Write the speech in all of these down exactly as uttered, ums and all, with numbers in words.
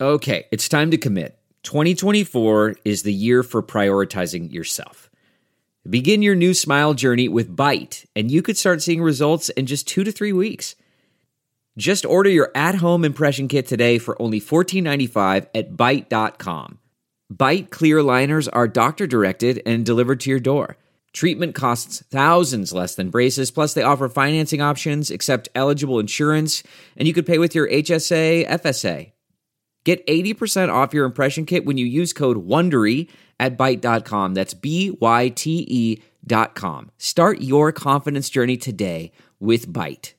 Okay, it's time to commit. twenty twenty-four is the year for prioritizing yourself. Begin your new smile journey with Byte, and you could start seeing results in just two to three weeks. Just order your at-home impression kit today for only fourteen ninety-five at byte dot com. Byte clear aligners are doctor-directed and delivered to your door. Treatment costs thousands less than braces, plus they offer financing options, accept eligible insurance, and you could pay with your H S A, F S A. Get eighty percent off your impression kit when you use code WONDERY at byte dot com. That's B Y T E dot com. Start your confidence journey today with Byte.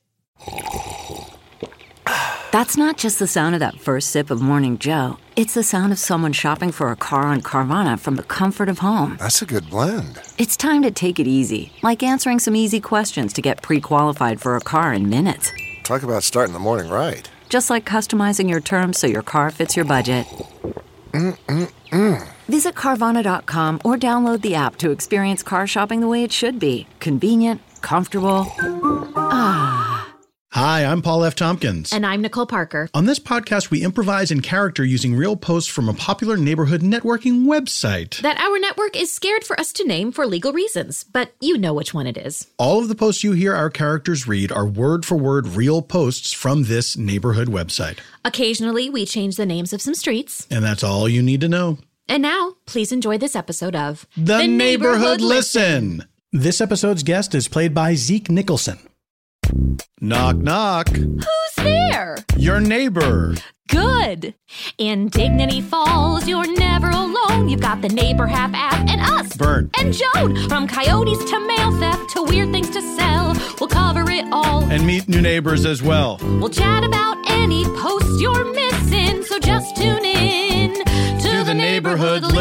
That's not just the sound of that first sip of Morning Joe. It's the sound of someone shopping for a car on Carvana from the comfort of home. That's a good blend. It's time to take it easy, like answering some easy questions to get pre-qualified for a car in minutes. Talk about starting the morning right. Just like customizing your terms so your car fits your budget. Mm-mm-mm. Visit Carvana dot com or download the app to experience car shopping the way it should be. Convenient, comfortable. Ah. Hi, I'm Paul F. Tompkins. And I'm Nicole Parker. On this podcast, we improvise in character using real posts from a popular neighborhood networking website That our network is scared for us to name for legal reasons, but you know which one it is. All of the posts you hear our characters read are word-for-word real posts from this neighborhood website. Occasionally, we change the names of some streets. And that's all you need to know. And now, please enjoy this episode of The, the Neighborhood, Neighborhood Listen. Listen. This episode's guest is played by Zeke Nicholson. Knock, knock. Who's there? Your neighbor. Good. In Dignity Falls, you're never alone. You've got the Neighbor Half app and us. Bert. And Joan. From coyotes to mail theft to weird things to sell, we'll cover it all. And meet new neighbors as well. We'll chat about any post you're missing, so just tune in to, to the, the Neighborhood, Neighborhood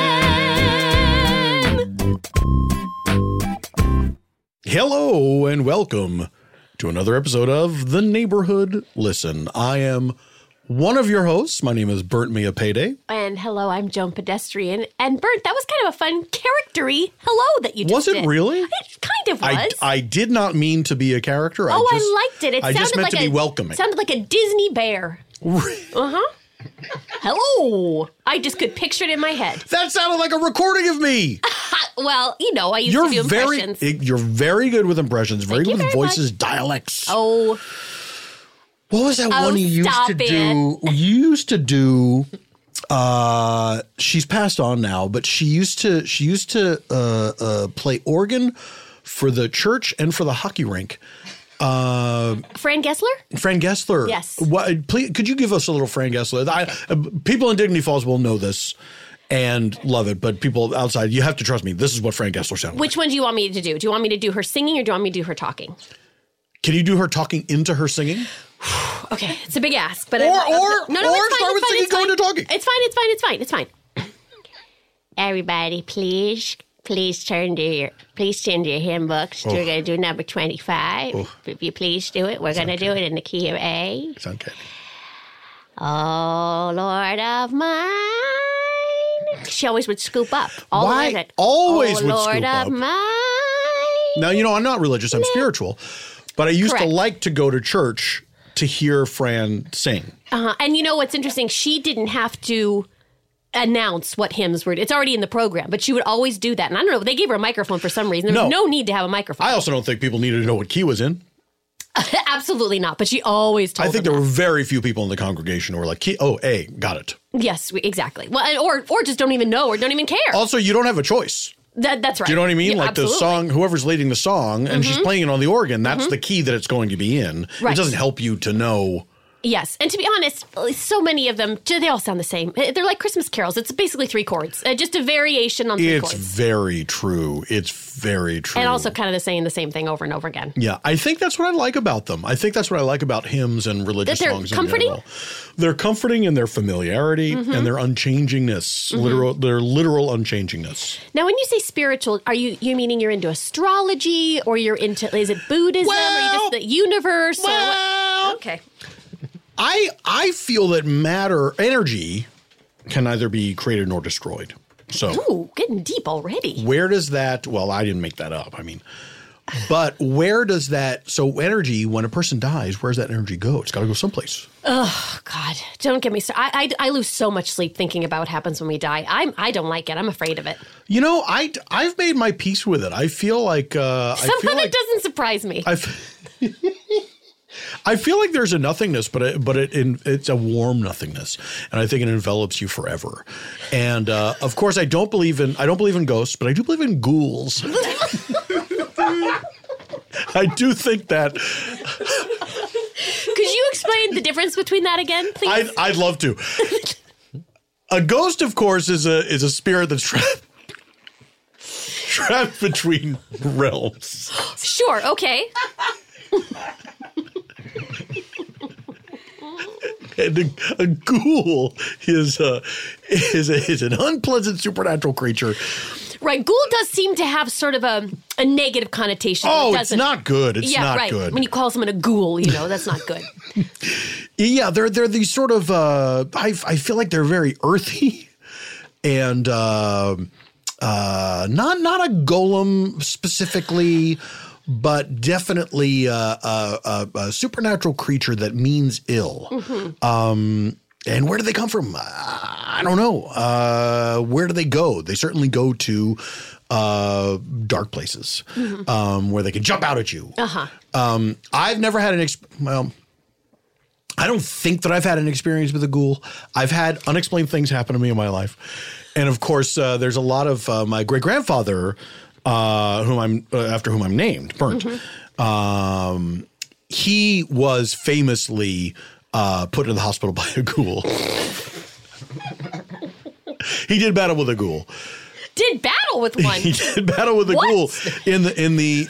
Listen. Hello and welcome to another episode of The Neighborhood Listen. I am one of your hosts. My name is Bert Mia Payday. And hello, I'm Joan Pedestrian. And Bert, that was kind of a fun character-y hello that you just was it did. Really? It kind of was. I, I did not mean to be a character. Oh, I, just, I liked it. It I sounded just meant like to a, be welcoming. Sounded like a Disney bear. Uh-huh. Hello. I just could picture it in my head. That sounded like a recording of me. Well, you know, I used you're to do very, impressions. You're very good with impressions, very Thank good with very voices, much. dialects. Oh. What was that oh, one you used stop to it. do? You used to do uh she's passed on now, but she used to she used to uh uh play organ for the church and for the hockey rink. Uh, Fran Gessler? Fran Gessler. Yes. What, please, could you give us a little Fran Gessler? I, uh, people in Dignity Falls will know this and love it, but people outside, you have to trust me. This is what Fran Gessler sounded Which like. one do you want me to do? Do you want me to do her singing or do you want me to do her talking? Can you do her talking into her singing? Okay, it's a big ask, but or I, or no, no, or it's fine, start it's with fine, singing, it's go fine. into talking. It's fine, it's fine, it's fine, it's fine. Everybody, please, please turn to your, please turn to your hymn books. Oh. We're going to do number twenty-five. Oh. If you please do it, we're going to do it in the key of A. Sound good. Oh, Lord of mine. She always would scoop up. All Why? The way Always oh, would Lord scoop of up. mine. Now, you know, I'm not religious, I'm no. spiritual, but I used Correct. to like to go to church to hear Fran sing. Uh-huh. And you know what's interesting? She didn't have to announce what hymns were. It's already in the program, but she would always do that. And I don't know, they gave her a microphone for some reason. There was No. no need to have a microphone. I also don't think people needed to know what key was in. Absolutely not. But she always told I think them there that. were very few people in the congregation who were like, key, oh, A, got it. Yes, we, exactly. Well, and- or or just don't even know or don't even care. Also, you don't have a choice. That, that's right. Do you know what I mean? Yeah, like absolutely. the song, whoever's leading the song, and mm-hmm. she's playing it on the organ, that's mm-hmm. the key that it's going to be in. Right. It doesn't help you to know. Yes. And to be honest, so many of them, they all sound the same. They're like Christmas carols. It's basically three chords, uh, just a variation on three it's chords. It's very true. It's very true. And also kind of the saying the same thing over and over again. Yeah. I think that's what I like about them. I think that's what I like about hymns and religious that they're songs. comforting? In general. They're comforting in their familiarity mm-hmm. and their unchangingness, mm-hmm. literal, their literal unchangingness. Now, when you say spiritual, are you you meaning you're into astrology or you're into, is it Buddhism well, or are you just the universe? Well, or what? Okay. I I feel that matter, energy, can neither be created nor destroyed. So, ooh, getting deep already. Where does that? Well, I didn't make that up. I mean, But where does that – so energy, when a person dies, where does that energy go? It's got to go someplace. Oh, God. Don't get me started. I, I, I lose so much sleep thinking about what happens when we die. I'm, I don't like it. I'm afraid of it. You know, I, I've made my peace with it. I feel like uh, – Somehow that doesn't surprise me. I I feel like there's a nothingness, but it, but it, it's a warm nothingness, and I think it envelops you forever. And uh, of course, I don't believe in I don't believe in ghosts, but I do believe in ghouls. I do think that. Could you explain the difference between that again, please? I'd, I'd love to. A ghost, of course, is a is a spirit that's trapped trapped between realms. Sure. Okay. And a, a ghoul is a, is a, is an unpleasant supernatural creature. Right. Ghoul does seem to have sort of a, a negative connotation. Oh, it it's not good. It's yeah, not right. good. When you call someone a ghoul, you know, that's not good. Yeah, they're they're these sort of uh, I I feel like they're very earthy and uh, uh, not not a golem specifically, but definitely uh, a, a, a supernatural creature that means ill. Mm-hmm. Um, and where do they come from? Uh, I don't know. Uh, where do they go? They certainly go to uh, dark places mm-hmm. um, where they can jump out at you. Uh-huh. Um, I've never had an ex- well. I don't think that I've had an experience with a ghoul. I've had unexplained things happen to me in my life, and of course, uh, there's a lot of uh, my great grandfather. Uh, whom I'm uh, after whom I'm named, Burnt. Mm-hmm. Um, he was famously uh, put into the hospital by a ghoul. He did battle with a ghoul. Did battle with one? He did battle with a what? ghoul in the in the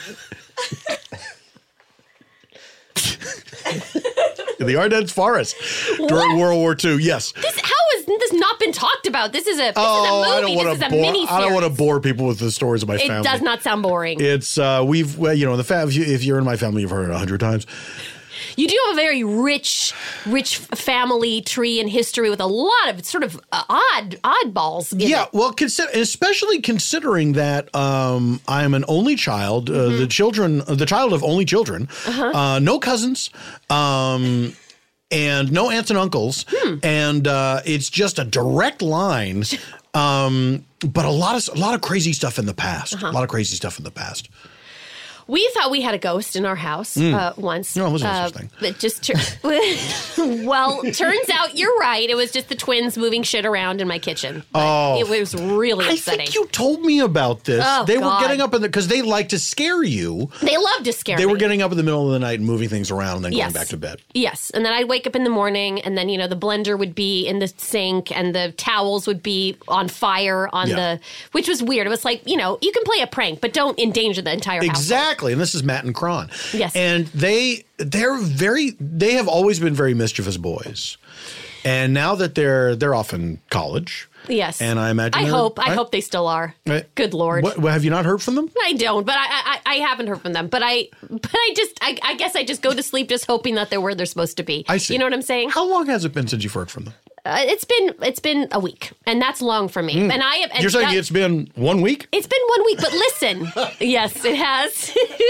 in the Ardennes forest during What? World War Two. Yes. This, how has this not been talked about? This is a, this Oh, is a I movie. don't This is want a to bore. mini I don't want to bore people with the stories of my It family. does not sound boring. It's uh, we've well, you know, the fa- if, you, if you're in my family, you've heard it a hundred times. You do have a very rich, rich family tree and history with a lot of sort of uh, odd oddballs. in Yeah, it. well, consider, especially considering that um, I am an only child, uh, Mm-hmm. the children, uh, the child of only children, Uh-huh. uh, no cousins, um, and no aunts and uncles, Hmm. and uh, it's just a direct line. Um, but a lot of a lot of crazy stuff in the past. Uh-huh. A lot of crazy stuff in the past. We thought we had a ghost in our house uh, once. No, it wasn't uh, such a thing. But just tur- well, turns out you're right. It was just the twins moving shit around in my kitchen. But Oh. it was really I upsetting. think you told me about this. Oh, they God. were getting up in the because they like to scare you. They love to scare They me. were getting up in the middle of the night and moving things around and then Yes. going back to bed. Yes, and then I'd wake up in the morning, and then you know the blender would be in the sink, and the towels would be on fire on Yeah. the, which was weird. It was like you know you can play a prank, but don't endanger the entire house. Exactly, and this is Matt and Cron. Yes. And they they're very they have always been very mischievous boys. And now that they're they're off in college. Yes, And I imagine I they're- hope. I I- hope they still are. Right. Good Lord. What, what, have you not heard from them? I don't, but I, I I haven't heard from them. But I but I just I, I guess I just go to sleep just hoping that they're where they're supposed to be. I see. You know what I'm saying? How long has it been since you've heard from them? Uh, it's been it's been a week, and that's long for me. And I have. And You're saying that- it's been one week? It's been one week, but listen. Yes, it has.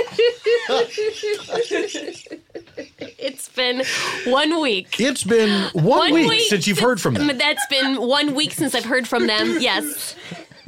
It's been one week. It's been one, week, since you've heard from them. That's been one week since I've heard from them. Yes.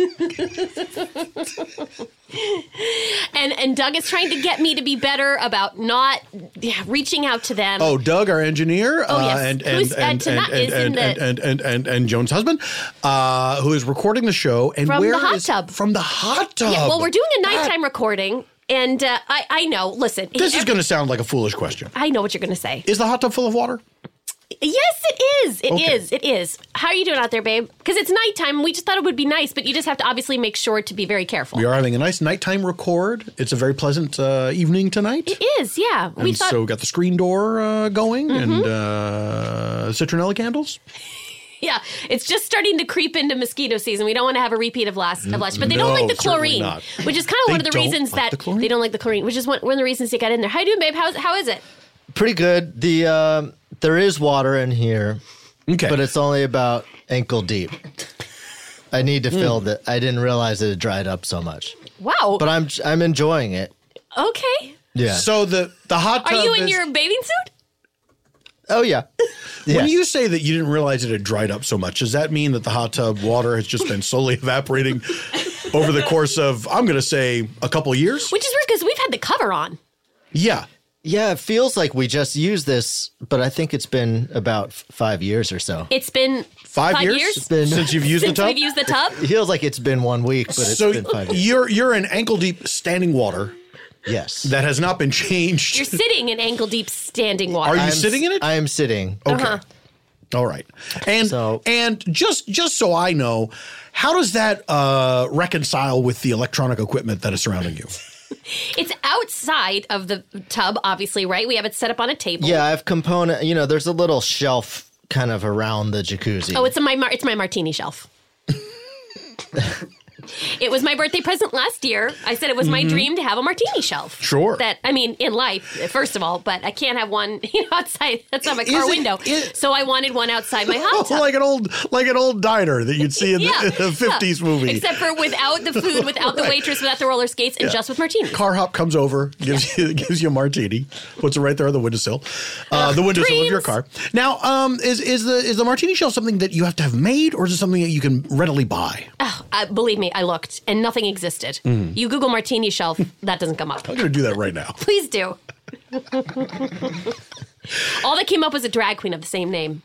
and and Doug is trying to get me to be better about not yeah, reaching out to them. Oh, Doug, our engineer, Oh, yes. uh, and and Who's- and uh, and tonight and is in and, the- and, and, and, and Joan's husband, uh, who is recording the show, and From where the hot is- tub. from the hot tub. Yeah, well, we're doing a nighttime recording, and uh, I I know. Listen, This is every- going to sound like a foolish question. I know what you're going to say. Is the hot tub full of water? Yes, it is. It is. Okay. It is. How are you doing out there, babe? Because it's nighttime. We just thought it would be nice, but you just have to obviously make sure to be very careful. We are having a nice nighttime record. It's a very pleasant uh, evening tonight. It is, yeah. We And thought. so we got the screen door uh, going and uh, citronella candles. Yeah, it's just starting to creep into mosquito season. We don't want to have a repeat of last of last, but they don't No, like the certainly chlorine, not. which is kind of They one of the don't reasons like that the chlorine? they don't like the chlorine, which is one, one of the reasons they got in there. How you doing, babe? How's how is it? Pretty good. The um, there is water in here, Okay. but it's only about ankle deep. I need to fill it. I didn't realize it had dried up so much, Wow. but I'm I'm enjoying it. Okay. Yeah. So the, the hot tub Are you in is- your bathing suit? Oh, yeah. When Yes. you say that you didn't realize it had dried up so much, does that mean that the hot tub water has just been slowly evaporating over the course of, I'm going to say, a couple years? Which is weird because we've had the cover on. Yeah. Yeah, it feels like we just used this, but I think it's been about f- five years or so. It's been Five, five years? years? been- Since you've used since the tub? we've used the tub. It feels like it's been one week, but it's so been five years. you're you're in ankle deep standing water Yes. that has not been changed. You're sitting in ankle deep standing water. Are you I'm sitting in it? I am sitting. Okay. Uh-huh. All right. And So- and just just so I know, how does that uh, reconcile with the electronic equipment that is surrounding you? It's outside of the tub, obviously, right? We have it set up on a table. Yeah, I have component. You know, there's a little shelf kind of around the jacuzzi. Oh, it's a, my mar- it's my martini shelf. It was my birthday present last year. I said it was my dream to have a martini shelf. Mm-hmm. Sure. That I mean, in life, first of all, but I can't have one you know, outside. That's not my car Is it- window. is- so I wanted one outside my hot tub. like an old like an old diner that you'd see in yeah, the, the fifties yeah. movie. Except for without the food, without the waitress, without the roller skates, and just with martinis. Car hop comes over, gives you gives you a martini, puts it right there on the windowsill, uh, the windowsill of your dreams. car. Now, um, is is the is the martini shelf something that you have to have made, or is it something that you can readily buy? Oh, uh, believe me, I looked, and nothing existed. Mm. You Google martini shelf, that doesn't come up. I'm going to do that right now. Please do. All that came up was a drag queen of the same name.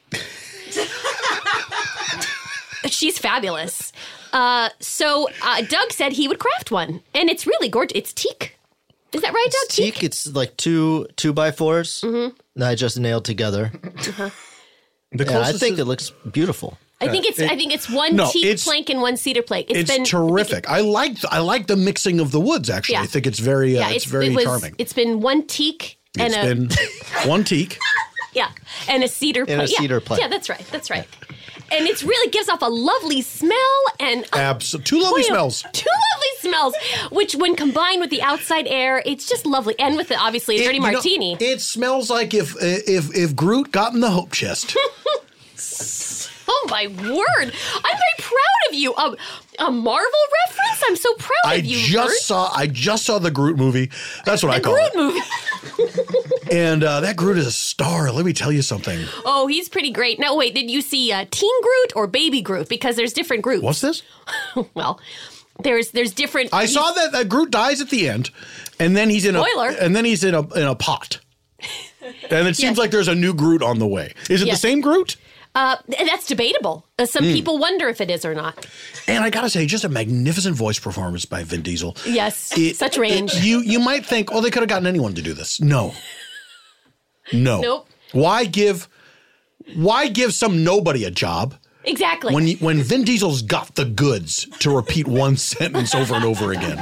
She's fabulous. Uh, so uh, Doug said he would craft one, and it's really gorgeous. It's teak. Is that right, Doug? It's teak. It's like two two by fours mm-hmm. that I just nailed together. The Yeah, I closest think is- it looks beautiful. I think it's. it- I think it's one no, teak it's- plank and one cedar plank. It's been terrific. I like I like the mixing of the woods. Actually, Yeah. I think it's very uh, Yeah, it's, very it was, charming. It's been one teak and It's a been one teak. yeah, and a cedar And a plank. Yeah, cedar plank. Yeah, that's right. That's right. And it really gives off a lovely smell and Abs- two lovely Boy, smells. Two lovely smells, which when combined with the outside air, it's just lovely. And with the obviously a It- dirty you know, martini. it smells like if if if Groot got in the hope chest. Oh my word! I'm very proud of you. Um, a Marvel reference? I'm so proud I of you. just Bert. saw I just saw the Groot movie. That's what I the call Groot it. movie. And uh, that Groot is a star. Let me tell you something. Oh, he's pretty great. Now, wait, did you see uh, Teen Groot or Baby Groot? Because there's different Groots. What's this? Well, there's there's different. I he's- saw that, that Groot dies at the end, and then he's in Spoiler. a and then he's in a in a pot. And it seems Yes. like there's a new Groot on the way. Is it Yes. the same Groot? Uh, th- that's debatable. Uh, some Hmm. people wonder if it is or not. And I gotta say, just a magnificent voice performance by Vin Diesel. Yes, It- such range. it- you you might think, well, they could have gotten anyone to do this. No, no. Nope. Why give Why give some nobody a job Exactly. when you, when Vin Diesel's got the goods to repeat one sentence over and over again?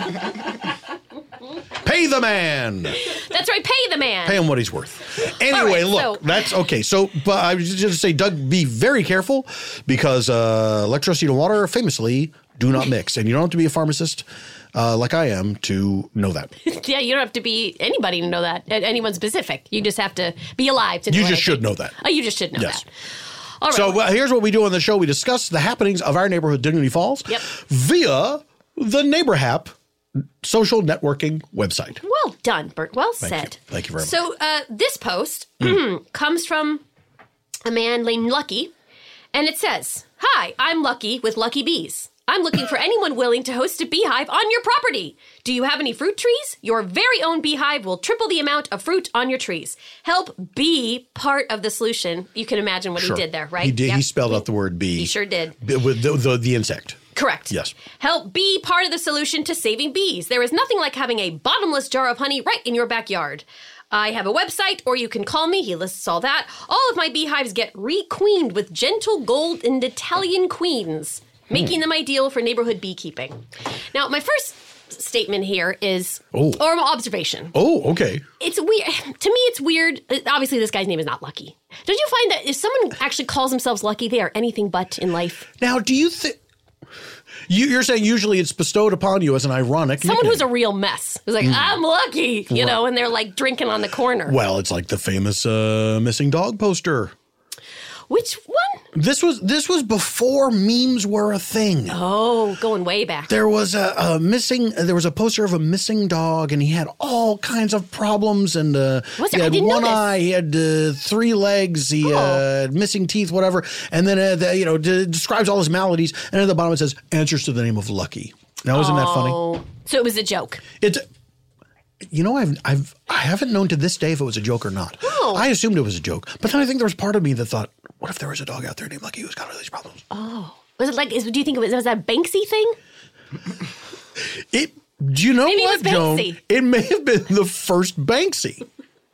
Pay the man. That's right. Pay the man. Pay him what he's worth. Anyway, right, look, so- that's okay. So, but I was just going to say, Doug, be very careful because uh, electricity and water famously do not mix, and you don't have to be a pharmacist uh, like I am to know that. Yeah, you don't have to be anybody to know that. a- Anyone specific. You just have to be alive to know You what just I should think. know that. Oh, you just should know Yes. that. All right. So uh, here's what we do on the show: we discuss the happenings of our neighborhood, Dignity Falls, Yep. via the NeighborHap social networking website. Well done, Bert. Well Thank said. you. Thank you very much. So uh, this post Mm. comes from a man named Lucky, and it says, "Hi, I'm Lucky with Lucky Bees. I'm looking for anyone willing to host a beehive on your property. Do you have any fruit trees? Your very own beehive will triple the amount of fruit on your trees. Help be part of the solution." You can imagine what Sure. he did there, right? He did. Yep. He spelled out the word "bee." He sure did. B- with the, the, the insect. Correct. Yes. Help be part of the solution to saving bees. There is nothing like having a bottomless jar of honey right in your backyard. I have a website, or you can call me. He lists all that. All of my beehives get re-queened with gentle gold and Italian queens, making them ideal for neighborhood beekeeping. Now, my first statement here is, Oh. or observation. Oh, okay. It's weird. To me, it's weird. Uh, Obviously, this guy's name is not Lucky. Don't you find that if someone actually calls themselves Lucky, they are anything but in life? Now, do you think you, you're saying usually it's bestowed upon you as an ironic Someone nickname? who's a real mess. Who's like, I'm lucky, you know, and they're like drinking on the corner. Well, it's like the famous uh, missing dog poster. Which one? This was this was before memes were a thing. Oh, going way back. There was a, a missing. There was a poster of a missing dog, and he had all kinds of problems. And uh, Was he there? I had didn't know one this. eye. He had uh, three legs. He Oh. uh, had missing teeth, whatever. And then uh, the, you know d- describes all his maladies. And at the bottom it says answers to the name of Lucky. Now, isn't that funny? Oh, so it was a joke. It's. You know, I've I've I haven't known to this day if it was a joke or not. Oh. I assumed it was a joke, but then I think there was part of me that thought, what if there was a dog out there named Lucky who's got all these problems? Oh, was it like? Is, do you think it was, was that a Banksy thing? It. Do you know Maybe it what, was Joan? Banksy. It may have been the first Banksy.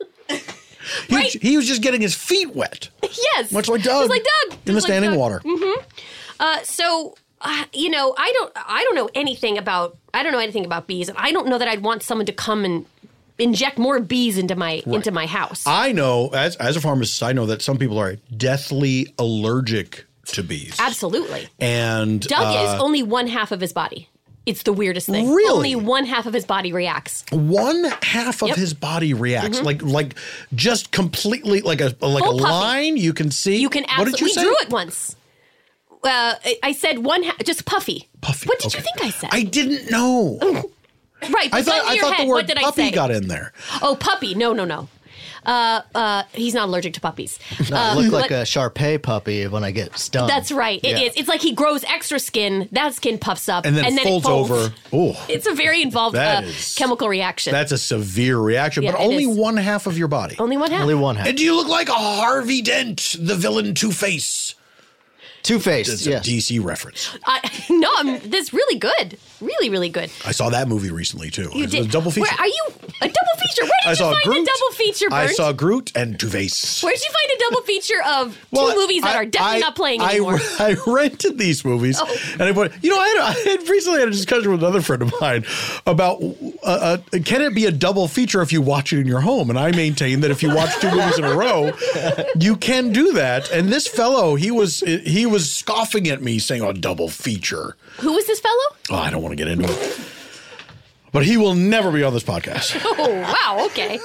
He, Right. he was just getting his feet wet, Yes, much like Doug, Just like Doug in the Just like standing Doug. water. Uh, so, uh, you know, I don't, I don't know anything about, I don't know anything about bees, and I don't know that I'd want someone to come and inject more bees into my into my house. I know, as as a pharmacist, I know that some people are deathly allergic to bees. Absolutely. And Doug uh, is only one half of his body. It's the weirdest thing. Really? Only one half of his body reacts. one half of Yep. his body reacts like like just completely like a like Full a puffy. line. You can see. You can What absolutely. did you We say? drew it once. Uh, I, I said one half, just puffy. Puffy. What did you okay. think I said? I didn't know. right. I put gun thought to I your thought head. the What word did I puppy say? got in there. Oh, puppy. No, no, no. Uh, uh, he's not allergic to puppies. No, Uh, I look like but- a Shar-Pei puppy when I get stung. That's right. It is. Yeah. It's like he grows extra skin. That skin puffs up, And then, it folds, folds over. Oh, It's a very involved That uh, is- chemical reaction. that's a severe reaction, Yeah, but it only is. one half of your body. only one half. Only one half. And you look like a Harvey Dent, the villain Two-Face. Two-faced, It's yes. a D C reference. I, no, I'm, this is really good. Really, really good. I saw that movie recently too. You It was did a double feature. Where are you? A double feature? Where did I you saw find Groot. a double feature, Bert? I saw Groot and Two-Face. Where did you find a double feature of Well, two movies that I- are definitely I- not playing I, anymore? I rented these movies, Oh. and I put. You know, I had, I had recently had a discussion with another friend of mine about uh, uh, can it be a double feature if you watch it in your home? And I maintain that if you watch two movies in a row, you can do that. And this fellow, he was he was scoffing at me, saying, "Oh, double feature." Who was this fellow? Oh, I don't want to get into it. But he will never be on this podcast. Oh, wow. Okay.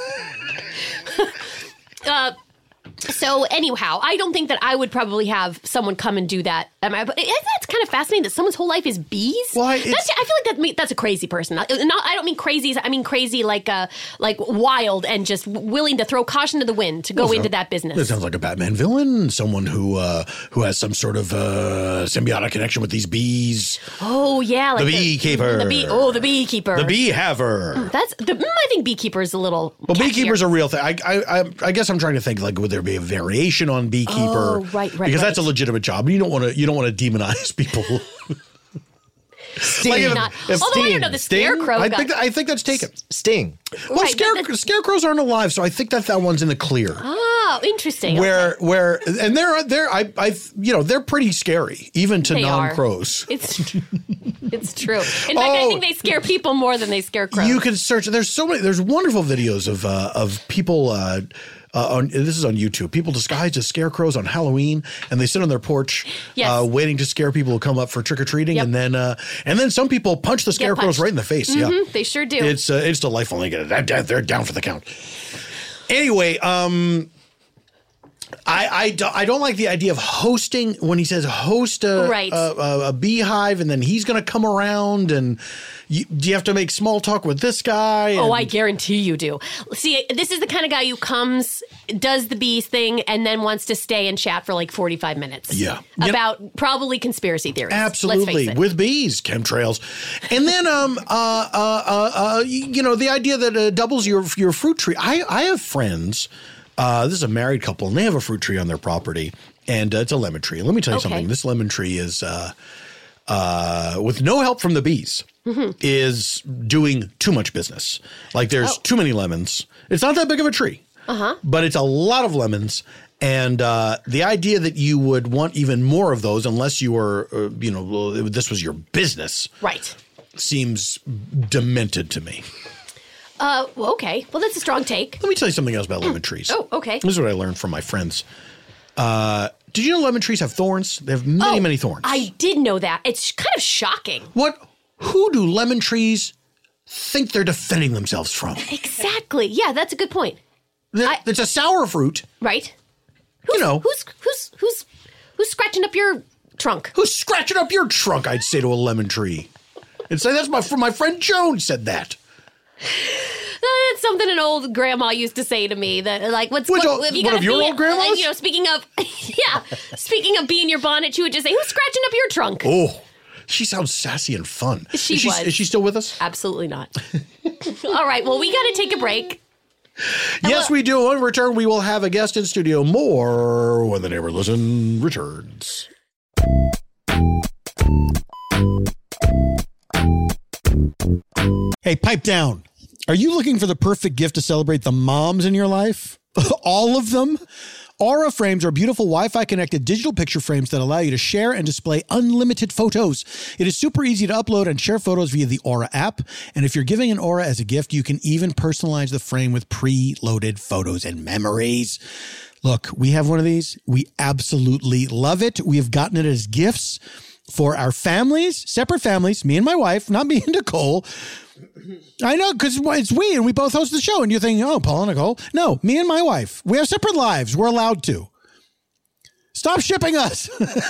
uh, so anyhow, I don't think that I would probably have someone come and do that. Am I, but isn't that kind of fascinating that someone's whole life is bees? Why, it's- That's, I feel like that, me- that's a crazy person. Not, not, I don't mean crazy. I mean crazy like uh, like wild and just willing to throw caution to the wind to go Well, into so- that business. That sounds like a Batman villain, someone who uh, who has some sort of uh, symbiotic connection with these bees. Oh yeah, like The beekeeper. The bee. Oh, the beekeeper. The bee haver. That's the. mm, I think beekeeper is a little. Well, catchier. beekeeper's a real thing. I, I, I, I guess I'm trying to think like, would there be a variation on beekeeper? Oh, right, right, Because that's a right. legitimate job. You don't want to, you don't want to demonize people. Sting. Like if- not. if Although I Sting- don't know, the Sting? scarecrow. I got, think, I think that's taken. Sting. Well, Right, scare, that- that- scarecrows aren't alive, so I think that that one's in the clear. Oh, interesting. Where, where, and they're, they're, I, I, you know, they're pretty scary, even to They are. non-crows. It's it's true. In fact, Oh. I think they scare people more than they scare crows. You can search. There's so many. There's wonderful videos of uh, of people. Uh, uh, on this is on YouTube. People disguised as scarecrows on Halloween, and they sit on their porch, Yes. uh, waiting to scare people who come up for trick or treating, Yep. and then uh, and then some people punch the scarecrows punched. right in the face. Yeah, Mhm, they sure do. It's uh, it's delightful. They get it. They're down for the count. Anyway, um. I, I, do, I don't like the idea of hosting when he says host a, Right. a, a, a beehive and then he's going to come around and you, do you have to make small talk with this guy? Oh, And- I guarantee you do. See, this is the kind of guy who comes, does the bees thing, and then wants to stay and chat for like forty-five minutes. Yeah. Yep. About probably conspiracy theories. Absolutely, Let's face it. with bees, chemtrails, and then um uh uh uh, uh you know the idea that uh, doubles your your fruit tree. I I have friends. Uh, this is a married couple, and they have a fruit tree on their property, and uh, it's a lemon tree. And let me tell you Okay. something. This lemon tree is uh uh with no help from the bees. Mm-hmm. Is doing too much business. Like there's Oh. too many lemons. It's not that big of a tree, uh-huh. but it's a lot of lemons. And uh, the idea that you would want even more of those, unless you were, uh, you know, well, this was your business, Right. seems demented to me. Uh, well, okay. Well, that's a strong take. Let me tell you something else about lemon trees. Oh, okay. This is what I learned from my friends. Uh, did you know lemon trees have thorns? They have many, Oh, many thorns. I did know that. It's kind of shocking. What? Who do lemon trees think they're defending themselves from? Exactly. Yeah, that's a good point. They're- I- it's a sour fruit. Right? You know, Who's who's who's who's Who's scratching up your trunk? Who's scratching up your trunk? I'd say to a lemon tree. And say, that's my, my friend Joan said that. That's something an old grandma used to say to me. That like, what's Which, what, uh, if you one gotta of your be, old grandmas? uh, you know, speaking of, yeah, speaking of being your bonnet, she would just say, "Who's scratching up your trunk?" Oh, she sounds sassy and fun. She is she, was. Is she still with us? Absolutely not. All right. Well, we got to take a break. Yes, we do. On return, we will have a guest in studio. More When the Neighbor Listen returns. Hey, pipe down. Are you looking for the perfect gift to celebrate the moms in your life? All of them? Aura frames are beautiful Wi-Fi connected digital picture frames that allow you to share and display unlimited photos. It is super easy to upload and share photos via the Aura app. And if you're giving an Aura as a gift, you can even personalize the frame with pre-loaded photos and memories. Look, we have one of these. We absolutely love it. We have gotten it as gifts for our families, separate families, me and my wife, not me and Nicole. I know, because it's we, and we both host the show, and you're thinking, oh, Paul and Nicole. No, me and my wife. We have separate lives. We're allowed to. Stop shipping us.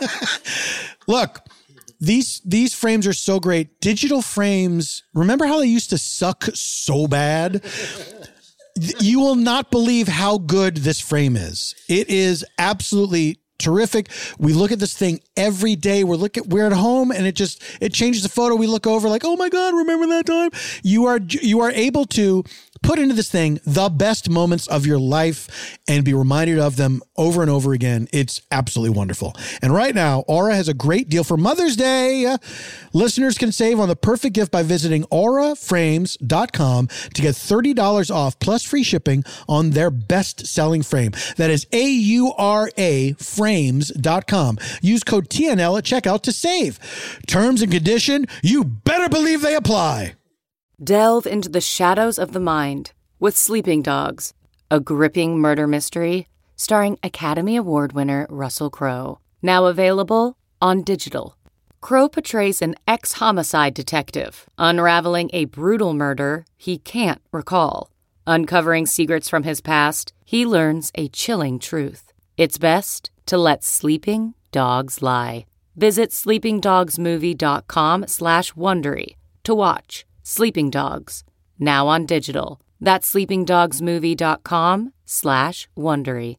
Look, these these frames are so great. Digital frames, remember how they used to suck so bad? You will not believe how good this frame is. It is absolutely terrific. We look at this thing every day. We're looking, we're at home and it just, it changes the photo. We look over like, oh my God, remember that time? You are, you are able to put into this thing the best moments of your life and be reminded of them over and over again. It's absolutely wonderful. And right now, Aura has a great deal for Mother's Day. Listeners can save on the perfect gift by visiting aura frames dot com to get thirty dollars off plus free shipping on their best-selling frame. That is A U R A frames dot com. Use code T N L at checkout to save. Terms and condition, you better believe they apply. Delve into the shadows of the mind with Sleeping Dogs, a gripping murder mystery starring Academy Award winner Russell Crowe. Now available on digital. Crowe portrays an ex-homicide detective unraveling a brutal murder he can't recall. Uncovering secrets from his past, he learns a chilling truth. It's best to let sleeping dogs lie. Visit sleeping dogs movie dot com slash Wondery to watch Sleeping Dogs, now on digital. That's sleeping dogs movie dot com slash Wondery.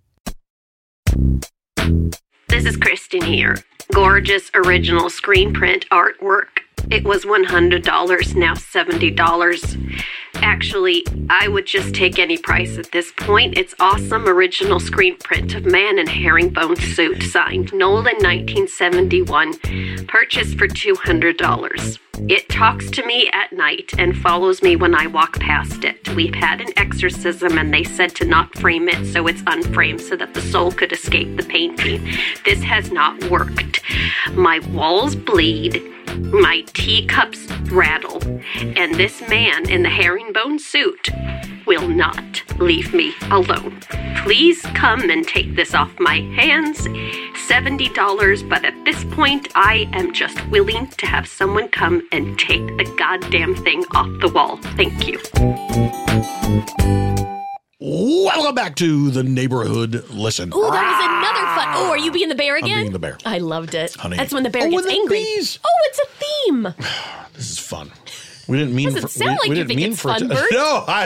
This is Kristen here. Gorgeous original screen print artwork. It was one hundred dollars, now seventy dollars. Actually, I would just take any price at this point. It's awesome original screen print of man in herringbone suit, signed Nolan nineteen seventy-one, purchased for two hundred dollars. It talks to me at night and follows me when I walk past it. We've had an exorcism and they said to not frame it, so it's unframed so that the soul could escape the painting. This has not worked. My walls bleed. My teacups rattle, and this man in the herringbone suit will not leave me alone. Please come and take this off my hands. seventy dollars, but at this point, I am just willing to have someone come and take the goddamn thing off the wall. Thank you. Welcome back to the Neighborhood Listen. Oh, that was another fun. Oh, are you being the bear again? I'm being the bear. I loved it. Honey. That's when the bear Oh, gets and the angry. bees. Oh, it's a theme. This is fun. We didn't mean Doesn't for sound we, like we you didn't think mean it's for it fun, to, Bert. No, I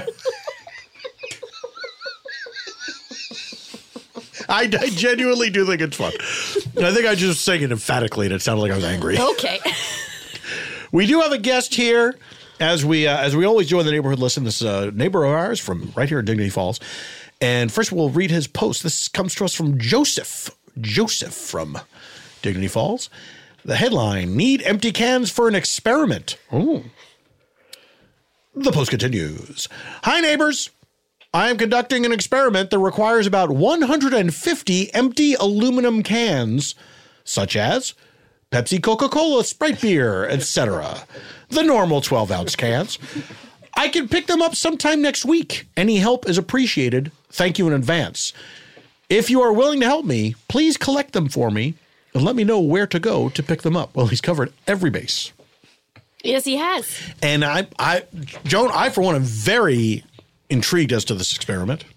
I, I genuinely do think it's fun. I think I just sang it emphatically and it sounded like I was angry. Okay. We do have a guest here, as we uh, as we always do in the Neighborhood Listen. This uh, neighbor of ours from right here in Dignity Falls. And first we'll read his post. This comes to us from Joseph. Joseph from Dignity Falls. The headline, Need Empty Cans for an Experiment. Ooh. The post continues. Hi, neighbors. I am conducting an experiment that requires about one hundred fifty empty aluminum cans, such as Pepsi, Coca-Cola, Sprite beer, et cetera. The normal twelve-ounce cans. I can pick them up sometime next week. Any help is appreciated. Thank you in advance. If you are willing to help me, please collect them for me and let me know where to go to pick them up. Well, he's covered every base. Yes, he has. And I, I, Joan, I, for one, am very intrigued as to this experiment.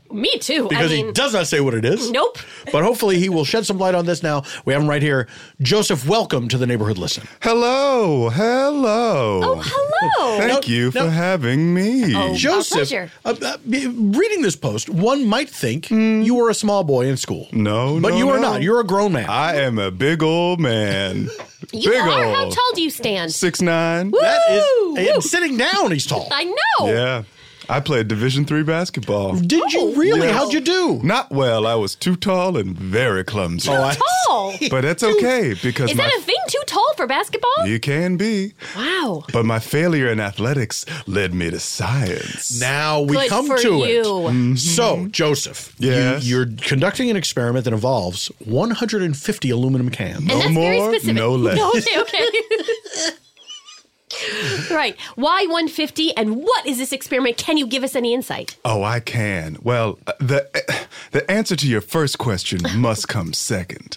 Me too. Because I mean, he does not say what it is. Nope. But hopefully he will shed some light on this now. We have him right here. Joseph, welcome to the Neighborhood Listen. Hello. Hello. Oh, hello. Thank Now- you for now- having me. Oh, Joseph, pleasure. uh, uh, reading this post, one might think you were a small boy in school. No, But no, you are no. not. You're a grown man. I am a big old man. You big are? old. How tall do you stand? Six nine. That is, Woo! and sitting down, he's tall. I know. Yeah. I played Division three basketball. Did you really? Yes. How'd you do? Not well. I was too tall and very clumsy. Oh, I Tall. but that's okay because Is my that a thing? Too tall for basketball? you can be. Wow. But my failure in athletics led me to science. Now we Good come for to it. you. So, Joseph, Yes? you, you're conducting an experiment that involves one hundred fifty aluminum cans. And No that's very more, specific. no less. No, okay, okay. Right. Why one hundred fifty and what is this experiment? Can you give us any insight? Oh, I can. Well, uh, the the answer to your first question must come second.